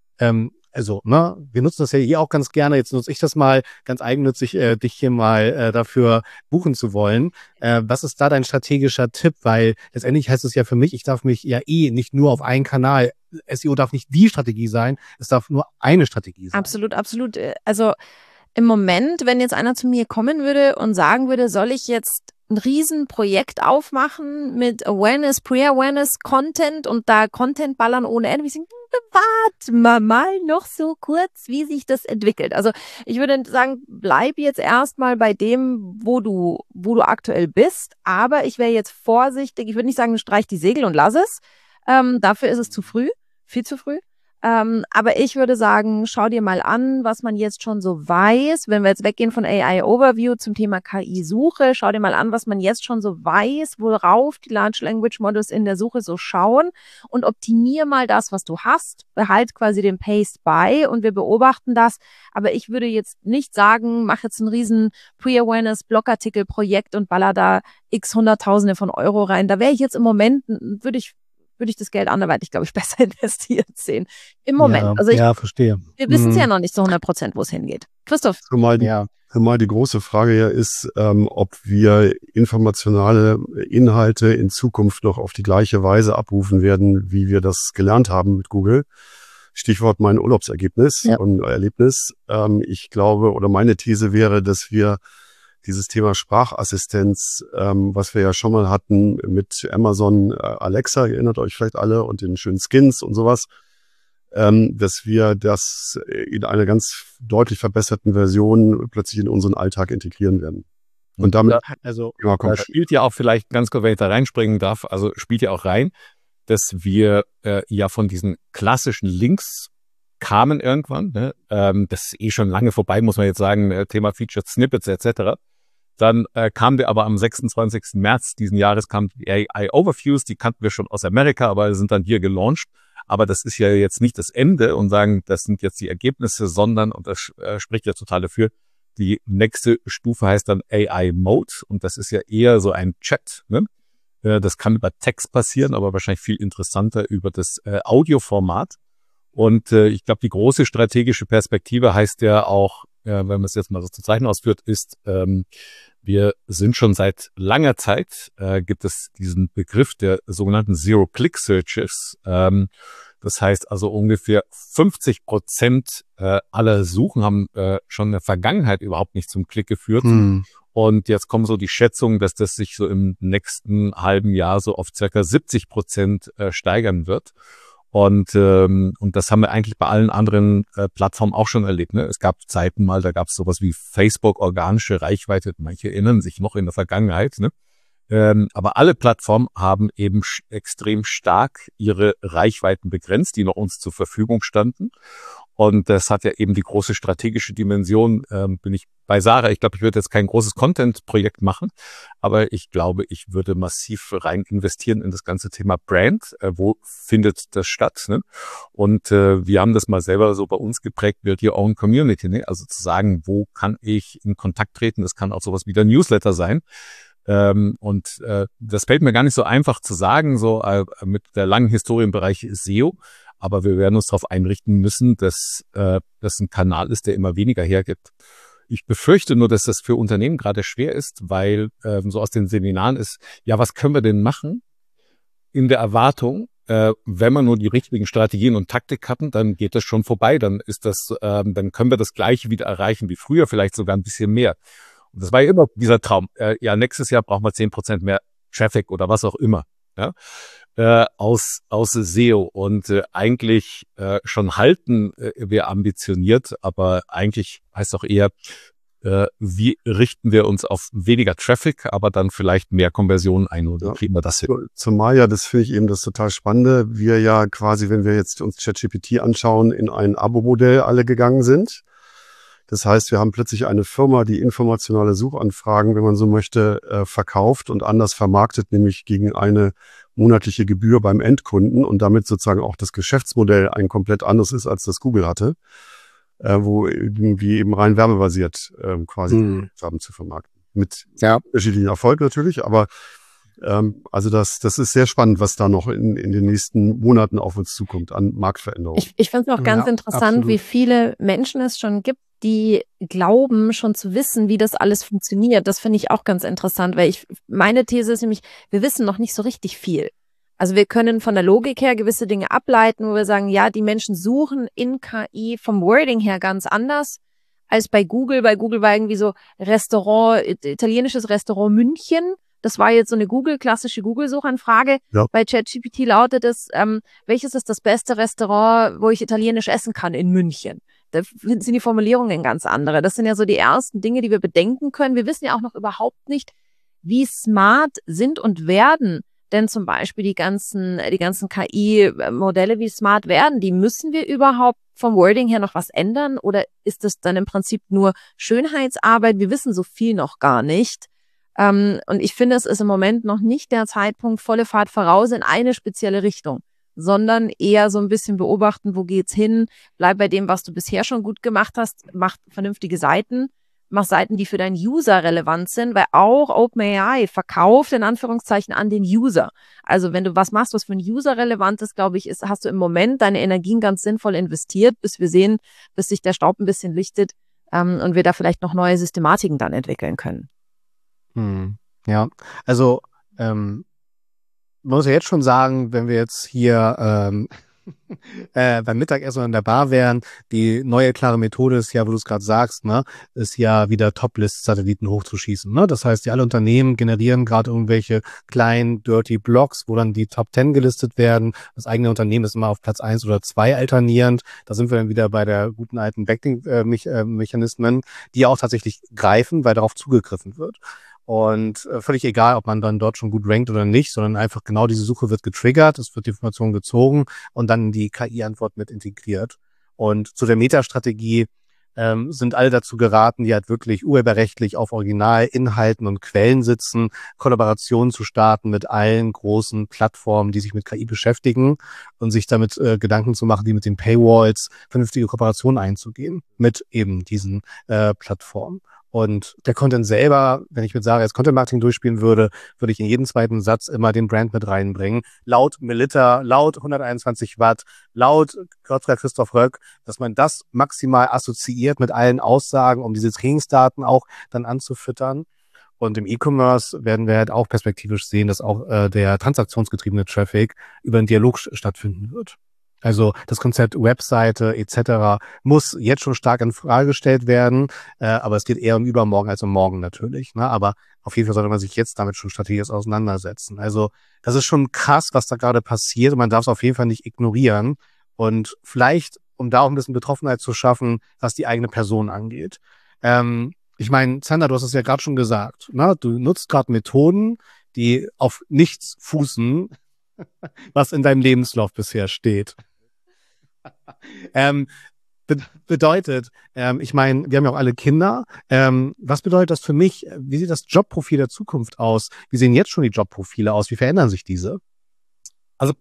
Wir nutzen das ja hier auch ganz gerne. Jetzt nutze ich das mal ganz eigennützig, dich hier mal dafür buchen zu wollen. Was ist da dein strategischer Tipp? Weil letztendlich heißt es ja für mich, ich darf mich ja nicht nur auf einen Kanal, SEO darf nicht die Strategie sein, es darf nur eine Strategie sein. Absolut, absolut. Also im Moment, wenn jetzt einer zu mir kommen würde und sagen würde, soll ich jetzt ein Riesenprojekt aufmachen mit Awareness, Pre-Awareness, Content und da Content ballern ohne Ende, wir sagen, warte mal noch so kurz, wie sich das entwickelt. Also ich würde sagen, bleib jetzt erstmal bei dem, wo du aktuell bist, aber ich wäre jetzt vorsichtig, ich würde nicht sagen, streich die Segel und lass es. Dafür ist es zu früh, viel zu früh. Aber ich würde sagen, schau dir mal an, was man jetzt schon so weiß. Wenn wir jetzt weggehen von AI Overview zum Thema KI-Suche, schau dir mal an, was man jetzt schon so weiß, worauf die Large Language Models in der Suche so schauen und optimier mal das, was du hast. Behalt quasi den Pace bei und wir beobachten das. Aber ich würde jetzt nicht sagen, mach jetzt ein riesen Pre-Awareness-Blogartikel-Projekt und baller da x Hunderttausende von Euro rein. Da wäre ich jetzt im Moment, würde ich das Geld anderweitig, glaube ich, besser investiert sehen. Im Moment. Ja, Also ja, verstehe. wir wissen es ja noch nicht zu 100%, wo es hingeht. Christoph. Zumal die große Frage ja ist, ob wir informationale Inhalte in Zukunft noch auf die gleiche Weise abrufen werden, wie wir das gelernt haben mit Google. Stichwort mein Urlaubsergebnis und Erlebnis. Ich glaube, oder meine These wäre, dass wir dieses Thema Sprachassistenz, was wir ja schon mal hatten mit Amazon Alexa, ihr erinnert euch vielleicht alle, und den schönen Skins und sowas, dass wir das in einer ganz deutlich verbesserten Version plötzlich in unseren Alltag integrieren werden. Und damit da spielt ja auch vielleicht, ganz kurz, wenn ich da reinspringen darf, also spielt ja auch rein, dass wir ja von diesen klassischen Links kamen irgendwann, ne? Das ist schon lange vorbei, muss man jetzt sagen, Thema Featured Snippets etc. Dann kamen wir aber am 26. März diesen Jahres, kamen die AI Overviews, die kannten wir schon aus Amerika, aber sind dann hier gelauncht. Aber das ist ja jetzt nicht das Ende und sagen, das sind jetzt die Ergebnisse, sondern, und das spricht ja total dafür, die nächste Stufe heißt dann AI Mode und das ist ja eher so ein Chat, ne? Das kann über Text passieren, aber wahrscheinlich viel interessanter über das Audioformat. Und ich glaube, die große strategische Perspektive heißt ja auch, wenn man es jetzt mal so zu Zeichen ausführt, ist, wir sind schon seit langer Zeit, gibt es diesen Begriff der sogenannten Zero-Click-Searches. Das heißt also ungefähr 50% aller Suchen haben schon in der Vergangenheit überhaupt nicht zum Klick geführt. Und jetzt kommen so die Schätzungen, dass das sich so im nächsten halben Jahr so auf circa 70% steigern wird. Und das haben wir eigentlich bei allen anderen Plattformen auch schon erlebt. Ne? Es gab Zeiten mal, da gab es sowas wie Facebook organische Reichweite. Manche erinnern sich noch in der Vergangenheit. Ne? Aber alle Plattformen haben eben extrem stark ihre Reichweiten begrenzt, die noch uns zur Verfügung standen. Und das hat ja eben die große strategische Dimension, bin ich bei Sarah. Ich glaube, ich würde jetzt kein großes Content-Projekt machen, aber ich glaube, ich würde massiv rein investieren in das ganze Thema Brand. Wo findet das statt? Ne? Und wir haben das mal selber so bei uns geprägt, Build Your Own Community. Ne? Also zu sagen, wo kann ich in Kontakt treten? Das kann auch sowas wie der Newsletter sein. Das fällt mir gar nicht so einfach zu sagen, so mit der langen Historie im Bereich SEO. Aber wir werden uns darauf einrichten müssen, dass das ein Kanal ist, der immer weniger hergibt. Ich befürchte nur, dass das für Unternehmen gerade schwer ist, weil so aus den Seminaren ist, ja, was können wir denn machen? In der Erwartung, wenn man nur die richtigen Strategien und Taktik hatten, dann geht das schon vorbei. Dann ist das, dann können wir das Gleiche wieder erreichen wie früher, vielleicht sogar ein bisschen mehr. Und das war ja immer dieser Traum. Ja, nächstes Jahr brauchen wir 10% mehr Traffic oder was auch immer. Ja? Aus SEO und eigentlich schon halten wir ambitioniert, aber eigentlich heißt auch eher, wie richten wir uns auf weniger Traffic, aber dann vielleicht mehr Konversionen ein oder kriegen wir das hin? Zumal ja, das finde ich eben das total Spannende, wir ja quasi, wenn wir jetzt uns ChatGPT anschauen, in ein Abo-Modell alle gegangen sind. Das heißt, wir haben plötzlich eine Firma, die informationale Suchanfragen, wenn man so möchte, verkauft und anders vermarktet, nämlich gegen eine monatliche Gebühr beim Endkunden und damit sozusagen auch das Geschäftsmodell ein komplett anderes ist, als das Google hatte, wo die eben rein werbebasiert quasi haben zu vermarkten. Mit unterschiedlichen Erfolg natürlich, aber also das ist sehr spannend, was da noch in den nächsten Monaten auf uns zukommt an Marktveränderungen. Ich finde es auch ganz interessant, absolut, wie viele Menschen es schon gibt, die glauben, schon zu wissen, wie das alles funktioniert. Das finde ich auch ganz interessant, weil meine These ist nämlich, wir wissen noch nicht so richtig viel. Also wir können von der Logik her gewisse Dinge ableiten, wo wir sagen, ja, die Menschen suchen in KI vom Wording her ganz anders als bei Google. Bei Google war irgendwie so italienisches Restaurant München. Das war jetzt so eine klassische Google-Suchanfrage. Ja. Bei ChatGPT lautet es, welches ist das beste Restaurant, wo ich italienisch essen kann in München? Da sind die Formulierungen ganz andere. Das sind ja so die ersten Dinge, die wir bedenken können. Wir wissen ja auch noch überhaupt nicht, wie smart sind und werden Denn zum Beispiel die ganzen KI-Modelle wie Smart werden, die müssen wir überhaupt vom Wording her noch was ändern? Oder ist es dann im Prinzip nur Schönheitsarbeit? Wir wissen so viel noch gar nicht. Und ich finde, es ist im Moment noch nicht der Zeitpunkt, volle Fahrt voraus in eine spezielle Richtung, sondern eher so ein bisschen beobachten, wo geht's hin? Bleib bei dem, was du bisher schon gut gemacht hast. Mach vernünftige Seiten. Mach Seiten, die für deinen User relevant sind, weil auch OpenAI verkauft in Anführungszeichen an den User. Also wenn du was machst, was für einen User relevant ist, glaube ich, hast du im Moment deine Energien ganz sinnvoll investiert, bis wir sehen, bis sich der Staub ein bisschen lichtet und wir da vielleicht noch neue Systematiken dann entwickeln können. Ja, also man muss ja jetzt schon sagen, wenn wir jetzt hier beim Mittagessen in der Bar wären, die neue klare Methode ist ja, wo du es gerade sagst, ne, ist ja wieder Top-List-Satelliten hochzuschießen. Ne? Das heißt, alle Unternehmen generieren gerade irgendwelche kleinen Dirty Blocks, wo dann die Top 10 gelistet werden. Das eigene Unternehmen ist immer auf Platz 1 oder 2 alternierend. Da sind wir dann wieder bei der guten alten Backlink-Mechanismen, die auch tatsächlich greifen, weil darauf zugegriffen wird. Und völlig egal, ob man dann dort schon gut rankt oder nicht, sondern einfach genau diese Suche wird getriggert, es wird die Information gezogen und dann die KI-Antwort mit integriert. Und zu der Metastrategie sind alle dazu geraten, die halt wirklich urheberrechtlich auf Originalinhalten und Quellen sitzen, Kollaborationen zu starten mit allen großen Plattformen, die sich mit KI beschäftigen und sich damit Gedanken zu machen, die mit den Paywalls vernünftige Kooperationen einzugehen mit eben diesen Plattformen. Und der Content selber, wenn ich mit Sarah jetzt Content Marketing durchspielen würde, würde ich in jeden zweiten Satz immer den Brand mit reinbringen. Laut Melitta, laut 121 Watt, laut Christoph Röck, dass man das maximal assoziiert mit allen Aussagen, um diese Trainingsdaten auch dann anzufüttern. Und im E-Commerce werden wir halt auch perspektivisch sehen, dass auch der transaktionsgetriebene Traffic über einen Dialog stattfinden wird. Also das Konzept Webseite etc. muss jetzt schon stark in Frage gestellt werden, aber es geht eher um übermorgen als um morgen natürlich. Ne? Aber auf jeden Fall sollte man sich jetzt damit schon strategisch auseinandersetzen. Also das ist schon krass, was da gerade passiert und man darf es auf jeden Fall nicht ignorieren. Und vielleicht, um da auch ein bisschen Betroffenheit zu schaffen, was die eigene Person angeht. Ich meine, Zander, du hast es ja gerade schon gesagt. Ne? Du nutzt gerade Methoden, die auf nichts fußen, was in deinem Lebenslauf bisher steht. Bedeutet, ich meine, wir haben ja auch alle Kinder. Was bedeutet das für mich? Wie sieht das Jobprofil der Zukunft aus? Wie sehen jetzt schon die Jobprofile aus? Wie verändern sich diese? Also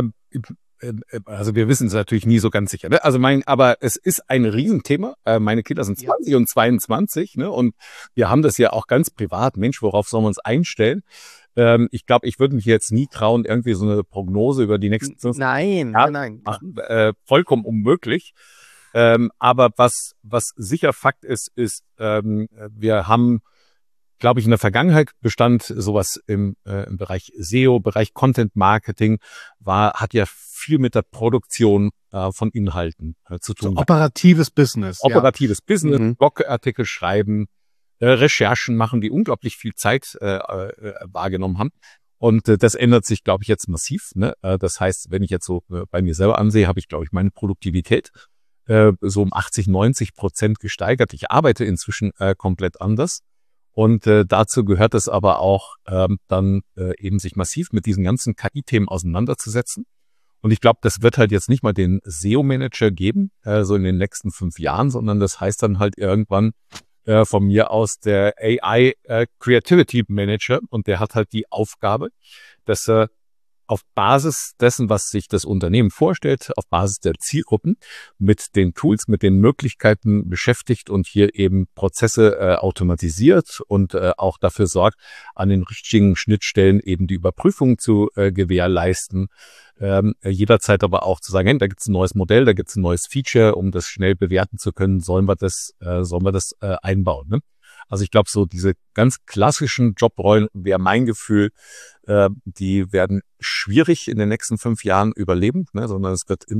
wir wissen es natürlich nie so ganz sicher. Ne? Aber es ist ein Riesenthema. Meine Kinder sind 20 und 22, ne? Und wir haben das ja auch ganz privat. Mensch, worauf sollen wir uns einstellen? Ich glaube, ich würde mich jetzt nie trauen, irgendwie so eine Prognose über die nächsten 5 Jahre machen. Vollkommen unmöglich. Aber was sicher Fakt ist, wir haben, glaube ich, in der Vergangenheit bestand sowas im Bereich SEO, Bereich Content Marketing, hat ja viel mit der Produktion von Inhalten zu tun. So operatives Business. Operatives Business, Blogartikel schreiben, Recherchen machen, die unglaublich viel Zeit wahrgenommen haben. Und das ändert sich, glaube ich, jetzt massiv. Ne? Das heißt, wenn ich jetzt so bei mir selber ansehe, habe ich, glaube ich, meine Produktivität so um 80-90% gesteigert. Ich arbeite inzwischen komplett anders. Und dazu gehört es aber auch, dann eben sich massiv mit diesen ganzen KI-Themen auseinanderzusetzen. Und ich glaube, das wird halt jetzt nicht mal den SEO-Manager geben, so in den nächsten 5 Jahren, sondern das heißt dann halt irgendwann von mir aus der AI Creativity Manager. Und der hat halt die Aufgabe, dass er auf Basis dessen, was sich das Unternehmen vorstellt, auf Basis der Zielgruppen, mit den Tools, mit den Möglichkeiten beschäftigt und hier eben Prozesse automatisiert und auch dafür sorgt, an den richtigen Schnittstellen eben die Überprüfung zu gewährleisten. Jederzeit aber auch zu sagen, hey, da gibt es ein neues Modell, da gibt es ein neues Feature, um das schnell bewerten zu können, sollen wir das einbauen. Ne? Also ich glaube, so diese ganz klassischen Jobrollen, wäre mein Gefühl, die werden schwierig in den nächsten 5 Jahren überleben, ne? Sondern es wird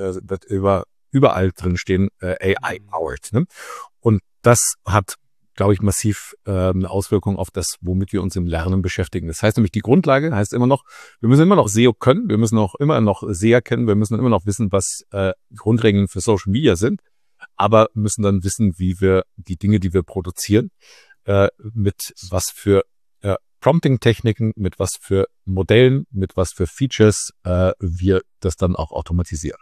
überall drin stehen, AI-powered. Ne? Und das hat, glaube ich, massiv eine Auswirkung auf das, womit wir uns im Lernen beschäftigen. Das heißt nämlich, die Grundlage heißt immer noch, wir müssen immer noch SEO können, wir müssen auch immer noch SEA kennen, wir müssen immer noch wissen, was Grundregeln für Social Media sind, aber müssen dann wissen, wie wir die Dinge, die wir produzieren, mit was für Prompting-Techniken, mit was für Modellen, mit was für Features wir das dann auch automatisieren.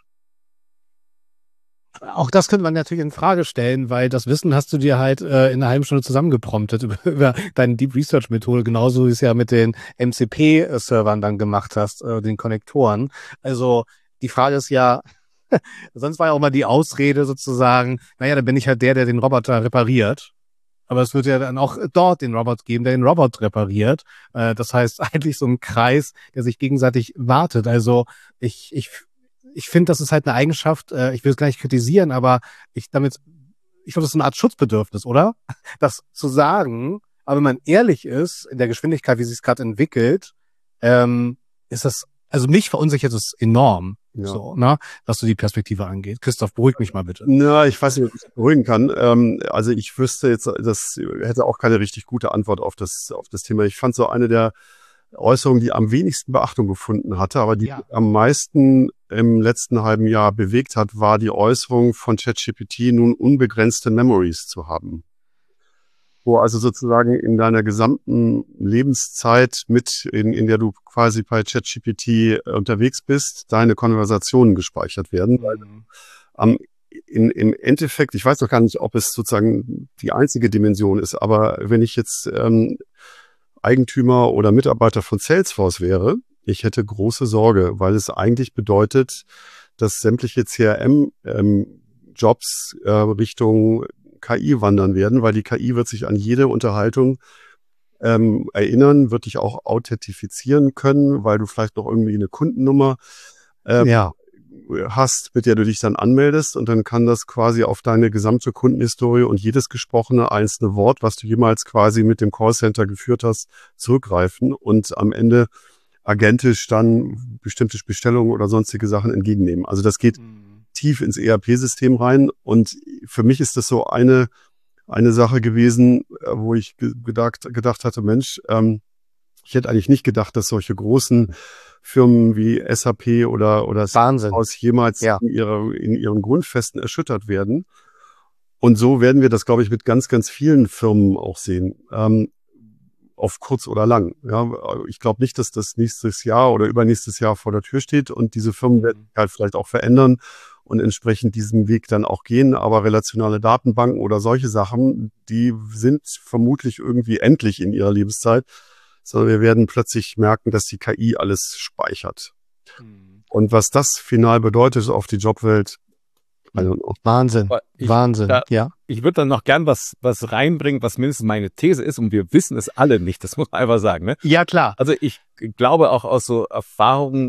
Auch das könnte man natürlich in Frage stellen, weil das Wissen hast du dir halt in einer halben Stunde zusammengepromptet über deine Deep Research Methode, genauso wie du es ja mit den MCP-Servern dann gemacht hast, den Konnektoren. Also die Frage ist ja, sonst war ja auch mal die Ausrede sozusagen, naja, dann bin ich halt der den Roboter repariert. Aber es wird ja dann auch dort den Robot geben, der den Robot repariert. Das heißt eigentlich so ein Kreis, der sich gegenseitig wartet. Also ich finde, das ist halt eine Eigenschaft, ich will es gar nicht kritisieren, aber ich glaube, das ist eine Art Schutzbedürfnis, oder? Das zu sagen, aber wenn man ehrlich ist, in der Geschwindigkeit, wie sich es gerade entwickelt, ist das, also mich verunsichert es enorm, so, ne, was so die Perspektive angeht. Christoph, beruhig mich mal bitte. Na, ich weiß nicht, ob ich das beruhigen kann. Also ich wüsste jetzt, das hätte auch keine richtig gute Antwort auf das Thema. Ich fand so eine der Äußerung, die am wenigsten Beachtung gefunden hatte, aber die am meisten im letzten halben Jahr bewegt hat, war die Äußerung von ChatGPT, nun unbegrenzte Memories zu haben. Wo also sozusagen in deiner gesamten Lebenszeit in der du quasi bei ChatGPT unterwegs bist, deine Konversationen gespeichert werden. Weil im Endeffekt, ich weiß noch gar nicht, ob es sozusagen die einzige Dimension ist, aber wenn ich jetzt Eigentümer oder Mitarbeiter von Salesforce wäre, ich hätte große Sorge, weil es eigentlich bedeutet, dass sämtliche CRM-Jobs Richtung KI wandern werden, weil die KI wird sich an jede Unterhaltung erinnern, wird dich auch authentifizieren können, weil du vielleicht noch irgendwie eine Kundennummer hast, mit der du dich dann anmeldest, und dann kann das quasi auf deine gesamte Kundenhistorie und jedes gesprochene einzelne Wort, was du jemals quasi mit dem Callcenter geführt hast, zurückgreifen und am Ende agentisch dann bestimmte Bestellungen oder sonstige Sachen entgegennehmen. Also das geht tief ins ERP-System rein, und für mich ist das so eine Sache gewesen, wo ich gedacht hatte, Mensch, ich hätte eigentlich nicht gedacht, dass solche großen Firmen wie SAP oder Salesforce jemals in ihren Grundfesten erschüttert werden. Und so werden wir das, glaube ich, mit ganz, ganz vielen Firmen auch sehen, auf kurz oder lang. Ja, ich glaube nicht, dass das nächstes Jahr oder übernächstes Jahr vor der Tür steht, und diese Firmen werden sich halt vielleicht auch verändern und entsprechend diesen Weg dann auch gehen. Aber relationale Datenbanken oder solche Sachen, die sind vermutlich irgendwie endlich in ihrer Lebenszeit, sondern wir werden plötzlich merken, dass die KI alles speichert. Und was das final bedeutet auf die Jobwelt, Wahnsinn. Wahnsinn, ja. Ich würde dann noch gern was reinbringen, was mindestens meine These ist, und wir wissen es alle nicht, das muss man einfach sagen. Ne? Ja, klar. Also ich glaube auch aus so Erfahrungen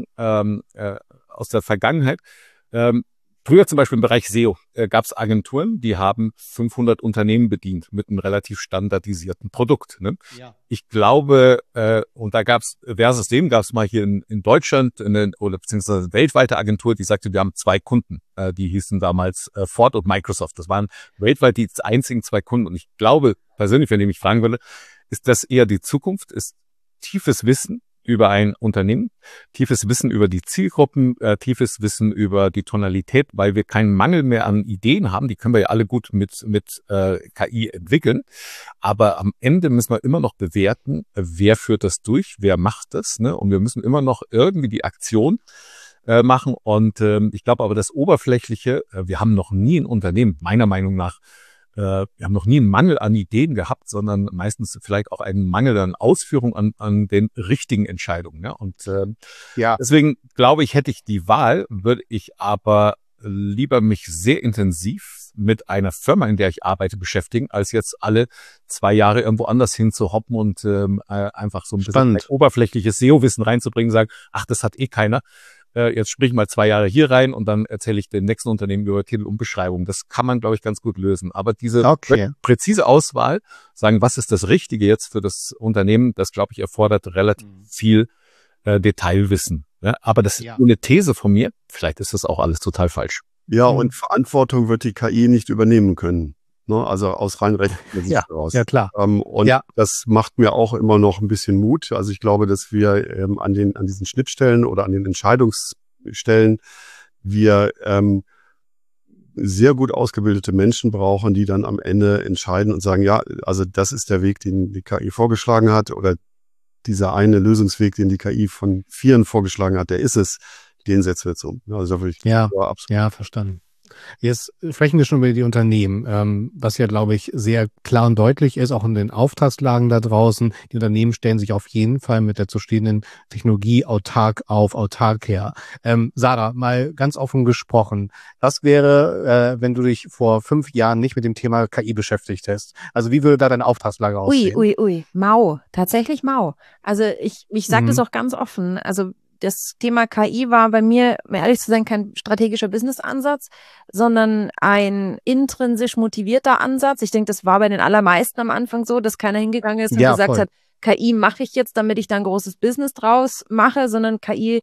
aus der Vergangenheit, früher zum Beispiel im Bereich SEO gab es Agenturen, die haben 500 Unternehmen bedient mit einem relativ standardisierten Produkt. Ne? Ja. Ich glaube, und da versus dem gab es mal hier in Deutschland oder beziehungsweise eine weltweite Agentur, die sagte, wir haben 2 Kunden. Die hießen damals Ford und Microsoft. Das waren weltweit die einzigen 2 Kunden. Und ich glaube persönlich, wenn ich mich fragen würde, ist das eher die Zukunft, ist tiefes Wissen über ein Unternehmen, tiefes Wissen über die Zielgruppen, tiefes Wissen über die Tonalität, weil wir keinen Mangel mehr an Ideen haben. Die können wir ja alle gut mit KI entwickeln. Aber am Ende müssen wir immer noch bewerten, wer führt das durch, wer macht das, ne? Und wir müssen immer noch irgendwie die Aktion machen. Und ich glaube aber, das Oberflächliche, wir haben noch nie ein Unternehmen, meiner Meinung nach, wir haben noch nie einen Mangel an Ideen gehabt, sondern meistens vielleicht auch einen Mangel an Ausführung an den richtigen Entscheidungen. Ja? Und deswegen glaube ich, hätte ich die Wahl, würde ich aber lieber mich sehr intensiv mit einer Firma, in der ich arbeite, beschäftigen, als jetzt alle 2 Jahre irgendwo anders hinzuhoppen und einfach so ein bisschen oberflächliches SEO-Wissen reinzubringen, sagen, ach, das hat eh keiner. Jetzt sprich mal 2 Jahre hier rein und dann erzähle ich dem nächsten Unternehmen über Titel und Beschreibung. Das kann man, glaube ich, ganz gut lösen. Aber diese präzise Auswahl, sagen, was ist das Richtige jetzt für das Unternehmen, das, glaube ich, erfordert relativ viel Detailwissen. Ja? Aber das ist eine These von mir. Vielleicht ist das auch alles total falsch. Ja, und Verantwortung wird die KI nicht übernehmen können. Ne? Also aus rein rechtlicher Sicht heraus. Ja, klar. Und das macht mir auch immer noch ein bisschen Mut. Also ich glaube, dass wir an diesen Schnittstellen oder an den Entscheidungsstellen wir sehr gut ausgebildete Menschen brauchen, die dann am Ende entscheiden und sagen, ja, also das ist der Weg, den die KI vorgeschlagen hat, oder dieser eine Lösungsweg, den die KI von vielen vorgeschlagen hat, der ist es, den setzen wir jetzt um. Also da würde ich absolut. Ja, verstanden. Jetzt sprechen wir schon über die Unternehmen, was ja, glaube ich, sehr klar und deutlich ist, auch in den Auftragslagen da draußen. Die Unternehmen stellen sich auf jeden Fall mit der zu stehenden Technologie autark her. Sarah, mal ganz offen gesprochen, was wäre, wenn du dich vor 5 Jahren nicht mit dem Thema KI beschäftigt hättest? Also wie würde da deine Auftragslage aussehen? Mau, tatsächlich mau. Also ich sage das auch ganz offen, also das Thema KI war bei mir, um ehrlich zu sein, kein strategischer Business-Ansatz, sondern ein intrinsisch motivierter Ansatz. Ich denke, das war bei den allermeisten am Anfang so, dass keiner hingegangen ist und gesagt hat, KI mache ich jetzt, damit ich da ein großes Business draus mache, sondern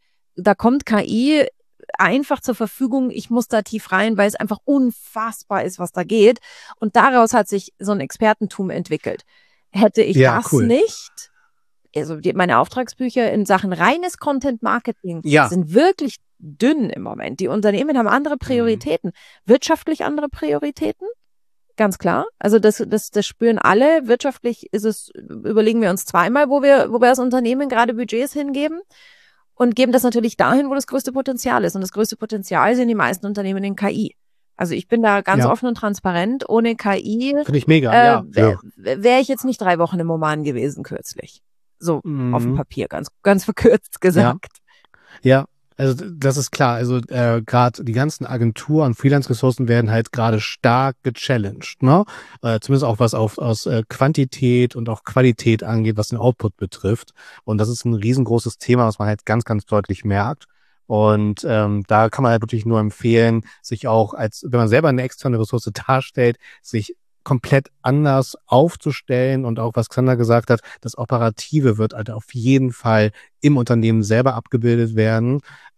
da kommt KI einfach zur Verfügung. Ich muss da tief rein, weil es einfach unfassbar ist, was da geht. Und daraus hat sich so ein Expertentum entwickelt. Hätte ich nicht, also meine Auftragsbücher in Sachen reines Content-Marketing sind wirklich dünn im Moment. Die Unternehmen haben andere Prioritäten, wirtschaftlich andere Prioritäten, ganz klar. Also das spüren alle. Wirtschaftlich überlegen wir uns zweimal, wo wir als Unternehmen gerade Budgets hingeben und geben das natürlich dahin, wo das größte Potenzial ist. Und das größte Potenzial sind die meisten Unternehmen in KI. Also ich bin da ganz offen und transparent. Ohne KI finde ich mega, wäre ich jetzt nicht 3 Wochen im Oman gewesen kürzlich. So auf dem Papier, ganz, ganz verkürzt gesagt. Ja, also das ist klar. Also gerade die ganzen Agenturen und Freelance-Ressourcen werden halt gerade stark gechallenged, ne? Zumindest auch was aus Quantität und auch Qualität angeht, was den Output betrifft. Und das ist ein riesengroßes Thema, was man halt ganz, ganz deutlich merkt. Und da kann man halt wirklich nur empfehlen, sich auch wenn man selber eine externe Ressource darstellt, sich komplett anders aufzustellen und auch, was Xander gesagt hat, das Operative wird halt auf jeden Fall im Unternehmen selber abgebildet werden.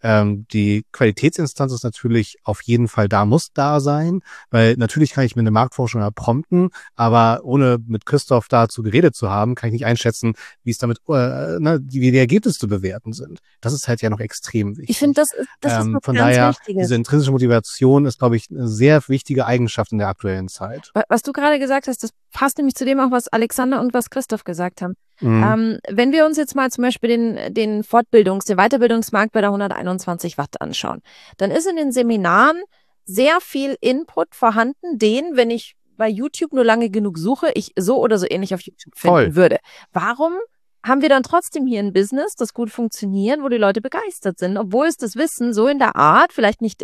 Die Qualitätsinstanz ist natürlich auf jeden Fall muss da sein, weil natürlich kann ich mir eine Marktforschung prompten, aber ohne mit Christoph dazu geredet zu haben, kann ich nicht einschätzen, wie es damit, wie die Ergebnisse zu bewerten sind. Das ist halt ja noch extrem wichtig. Ich finde, das ist was von ganz daher, Wichtiges. diese intrinsische Motivation ist, glaube ich, eine sehr wichtige Eigenschaft in der aktuellen Zeit. Was du gerade gesagt hast, das passt nämlich zu dem auch, was Alexander und was Christoph gesagt haben. Wenn wir uns jetzt mal zum Beispiel den Weiterbildungsmarkt bei der 121 Watt anschauen, dann ist in den Seminaren sehr viel Input vorhanden, wenn ich bei YouTube nur lange genug suche, ich so oder so ähnlich auf YouTube finden würde. Warum haben wir dann trotzdem hier ein Business, das gut funktioniert, wo die Leute begeistert sind, obwohl es das Wissen so in der Art, vielleicht nicht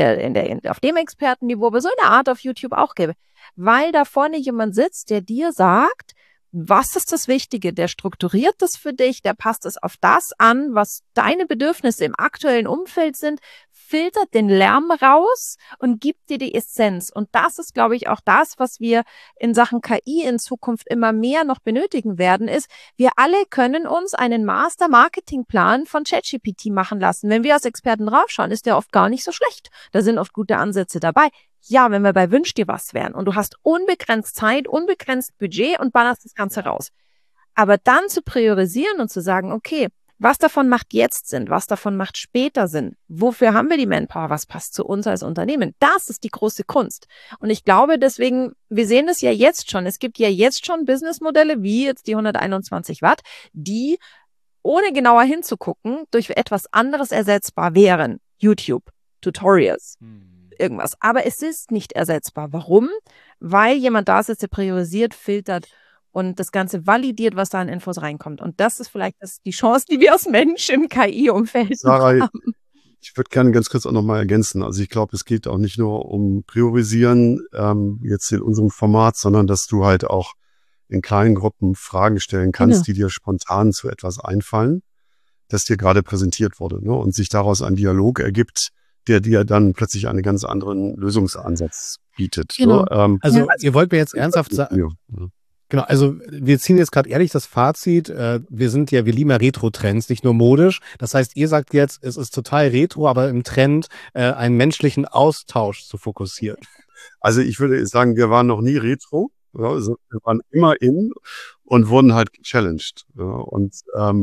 auf dem Expertenniveau, aber so in der Art auf YouTube auch gäbe? Weil da vorne jemand sitzt, der dir sagt, was ist das Wichtige? Der strukturiert das für dich, der passt es auf das an, was deine Bedürfnisse im aktuellen Umfeld sind, filtert den Lärm raus und gibt dir die Essenz. Und das ist, glaube ich, auch das, was wir in Sachen KI in Zukunft immer mehr noch benötigen werden, ist, wir alle können uns einen Master-Marketing-Plan von ChatGPT machen lassen. Wenn wir als Experten draufschauen, ist der oft gar nicht so schlecht. Da sind oft gute Ansätze dabei. Ja, wenn wir bei Wünsch dir was wären und du hast unbegrenzt Zeit, unbegrenzt Budget und ballerst das Ganze raus. Aber dann zu priorisieren und zu sagen, okay, was davon macht jetzt Sinn, was davon macht später Sinn, wofür haben wir die Manpower, was passt zu uns als Unternehmen, das ist die große Kunst. Und ich glaube deswegen, wir sehen das ja jetzt schon, es gibt ja jetzt schon Businessmodelle wie jetzt die 121 Watt, die ohne genauer hinzugucken durch etwas anderes ersetzbar wären. YouTube, Tutorials. Irgendwas. Aber es ist nicht ersetzbar. Warum? Weil jemand da sitzt, der priorisiert, filtert und das Ganze validiert, was da an Infos reinkommt. Und das ist vielleicht die Chance, die wir als Mensch im KI-Umfeld haben. Ich würde gerne ganz kurz auch nochmal ergänzen. Also ich glaube, es geht auch nicht nur um Priorisieren, jetzt in unserem Format, sondern dass du halt auch in kleinen Gruppen Fragen stellen kannst, die dir spontan zu etwas einfallen, das dir gerade präsentiert wurde, ne? Und sich daraus ein Dialog ergibt, der dir dann plötzlich einen ganz anderen Lösungsansatz bietet. Genau. Ne? Also ihr wollt mir jetzt ernsthaft sagen, genau, also wir ziehen jetzt gerade ehrlich das Fazit, wir lieben ja Retro-Trends, nicht nur modisch. Das heißt, ihr sagt jetzt, es ist total retro, aber im Trend einen menschlichen Austausch zu fokussieren. Also ich würde sagen, wir waren noch nie retro. Ja, also wir waren immer in und wurden halt gechallenged. Ja, und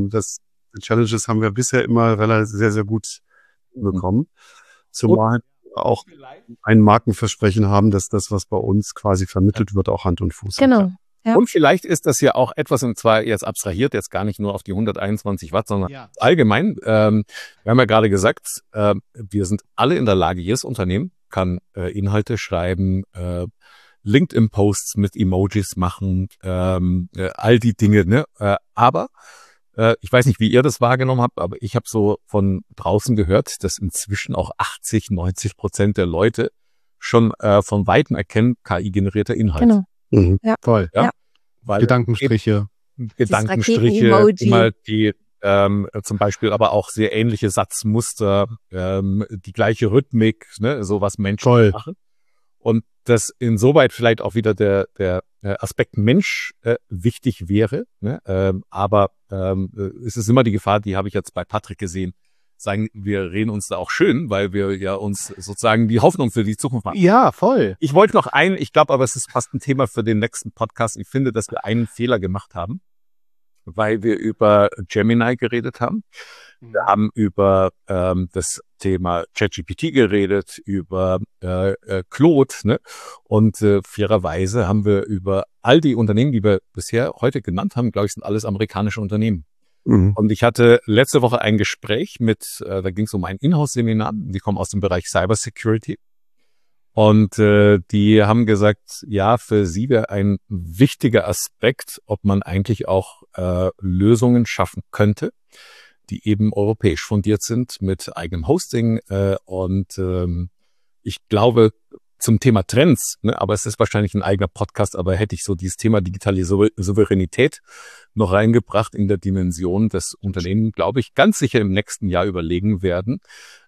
die Challenges haben wir bisher immer relativ sehr, sehr gut bekommen. Zumal auch ein Markenversprechen haben, dass das, was bei uns quasi vermittelt wird, auch Hand und Fuß hat. Genau. Ja. Und vielleicht ist das ja auch etwas, und zwar jetzt abstrahiert, jetzt gar nicht nur auf die 121 Watt, sondern allgemein. Wir haben ja gerade gesagt, wir sind alle in der Lage, jedes Unternehmen kann Inhalte schreiben, LinkedIn-Posts mit Emojis machen, all die Dinge. Ne? Aber ich weiß nicht, wie ihr das wahrgenommen habt, aber ich habe so von draußen gehört, dass inzwischen auch 80-90% der Leute schon von Weitem erkennen, KI-generierter Inhalt. Genau. Mhm. Ja. Voll. Ja? Ja. Weil Gedankenstriche. Gedankenstriche, Raketen-Emoji. immer die zum Beispiel aber auch sehr ähnliche Satzmuster, die gleiche Rhythmik, ne, so was Menschen Voll. machen. Und dass insoweit vielleicht auch wieder der Aspekt Mensch wichtig wäre, ne? Aber es ist immer die Gefahr, die habe ich jetzt bei Patrick gesehen, sagen, wir reden uns da auch schön, weil wir ja uns sozusagen die Hoffnung für die Zukunft machen. Ja, voll. Ich wollte noch ich glaube aber, es ist fast ein Thema für den nächsten Podcast. Ich finde, dass wir einen Fehler gemacht haben, weil wir über Gemini geredet haben. Wir haben über das Thema ChatGPT geredet, über Claude, ne? Und fairerweise haben wir über all die Unternehmen, die wir bisher heute genannt haben, glaube ich, sind alles amerikanische Unternehmen. Mhm. Und ich hatte letzte Woche ein Gespräch mit, da ging es um ein Inhouse-Seminar, die kommen aus dem Bereich Cybersecurity. Und die haben gesagt, ja, für sie wäre ein wichtiger Aspekt, ob man eigentlich auch Lösungen schaffen könnte, die eben europäisch fundiert sind mit eigenem Hosting. Und ich glaube, zum Thema Trends, ne, aber es ist wahrscheinlich ein eigener Podcast, aber hätte ich so dieses Thema digitale Souveränität noch reingebracht in der Dimension, dass Unternehmen, glaube ich, ganz sicher im nächsten Jahr überlegen werden,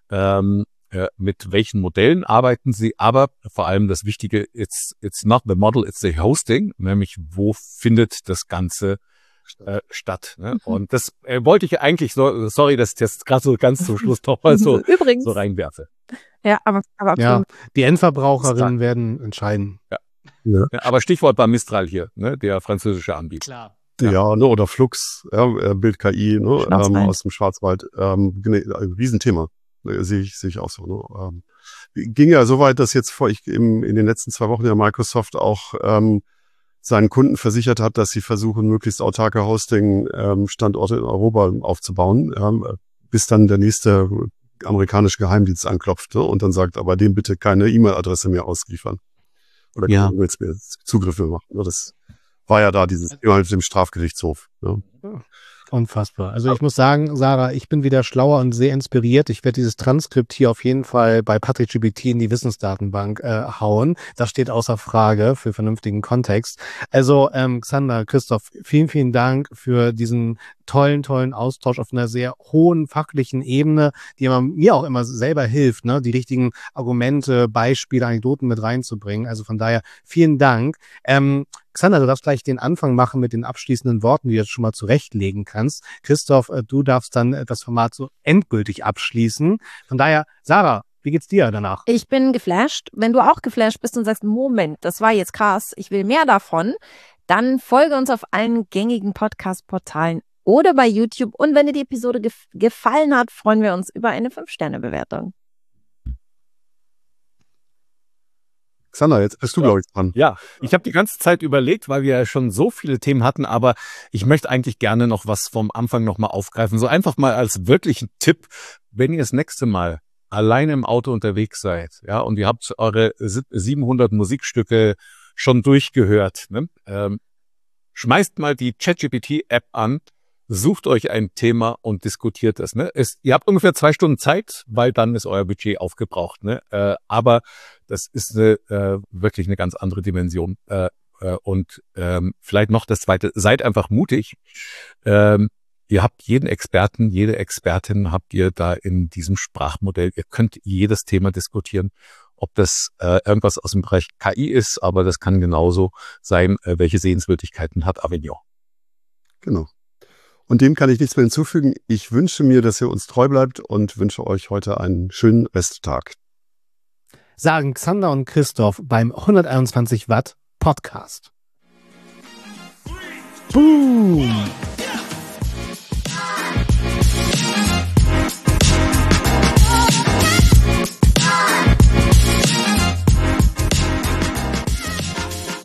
mit welchen Modellen arbeiten sie, aber vor allem das Wichtige, it's not the model, it's the hosting, nämlich wo findet das Ganze statt. Ne? Und das wollte ich eigentlich sorry, dass ich jetzt gerade so ganz zum Schluss doch mal so reinwerfe. Ja, aber absolut. Ja, die Endverbraucherinnen werden entscheiden. Ja, aber Stichwort war Mistral hier, ne, der französische Anbieter. Klar. Ja, ne, oder Flux, Bild-KI, ne, Schwarzwald. aus dem Schwarzwald. Riesenthema. Sehe ich auch so. Ne? Ging ja so weit, dass jetzt in den letzten 2 Wochen ja Microsoft auch seinen Kunden versichert hat, dass sie versuchen, möglichst autarke Hosting-Standorte in Europa aufzubauen, bis dann der nächste amerikanische Geheimdienst anklopft, ne, und dann sagt, aber dem bitte keine E-Mail-Adresse mehr ausliefern. Oder keine E-Mails mehr Zugriffe machen. Ne? Das war ja da dieses Thema mit dem Strafgerichtshof. Ne? Unfassbar. Also ich muss sagen, Sarah, ich bin wieder schlauer und sehr inspiriert. Ich werde dieses Transkript hier auf jeden Fall bei PatrickGPT in die Wissensdatenbank hauen. Das steht außer Frage für vernünftigen Kontext. Also Xander, Christoph, vielen, vielen Dank für diesen tollen Austausch auf einer sehr hohen fachlichen Ebene, die mir auch immer selber hilft, ne, die richtigen Argumente, Beispiele, Anekdoten mit reinzubringen. Also von daher vielen Dank. Xander, du darfst gleich den Anfang machen mit den abschließenden Worten, die du jetzt schon mal zurechtlegen kannst. Christoph, du darfst dann das Format so endgültig abschließen. Von daher, Sarah, wie geht's dir danach? Ich bin geflasht. Wenn du auch geflasht bist und sagst, Moment, das war jetzt krass, ich will mehr davon, dann folge uns auf allen gängigen Podcast-Portalen oder bei YouTube. Und wenn dir die Episode gefallen hat, freuen wir uns über eine 5-Sterne-Bewertung. Xander, jetzt bist du, glaube ich, dran. Ja, ich habe die ganze Zeit überlegt, weil wir ja schon so viele Themen hatten, aber ich möchte eigentlich gerne noch was vom Anfang nochmal aufgreifen. So einfach mal als wirklichen Tipp, wenn ihr das nächste Mal alleine im Auto unterwegs seid, ja, und ihr habt eure 700 Musikstücke schon durchgehört, ne? Schmeißt mal die ChatGPT-App an, sucht euch ein Thema und diskutiert das. Ne? Ihr habt ungefähr 2 Stunden Zeit, weil dann ist euer Budget aufgebraucht. Ne? Aber das ist wirklich eine ganz andere Dimension. Und vielleicht noch das Zweite, seid einfach mutig. Ihr habt jeden Experten, jede Expertin habt ihr da in diesem Sprachmodell. Ihr könnt jedes Thema diskutieren, ob das irgendwas aus dem Bereich KI ist, aber das kann genauso sein, welche Sehenswürdigkeiten hat Avignon. Genau. Und dem kann ich nichts mehr hinzufügen. Ich wünsche mir, dass ihr uns treu bleibt und wünsche euch heute einen schönen Resttag. Sagen Xander und Christoph beim 121 Watt Podcast. Boom!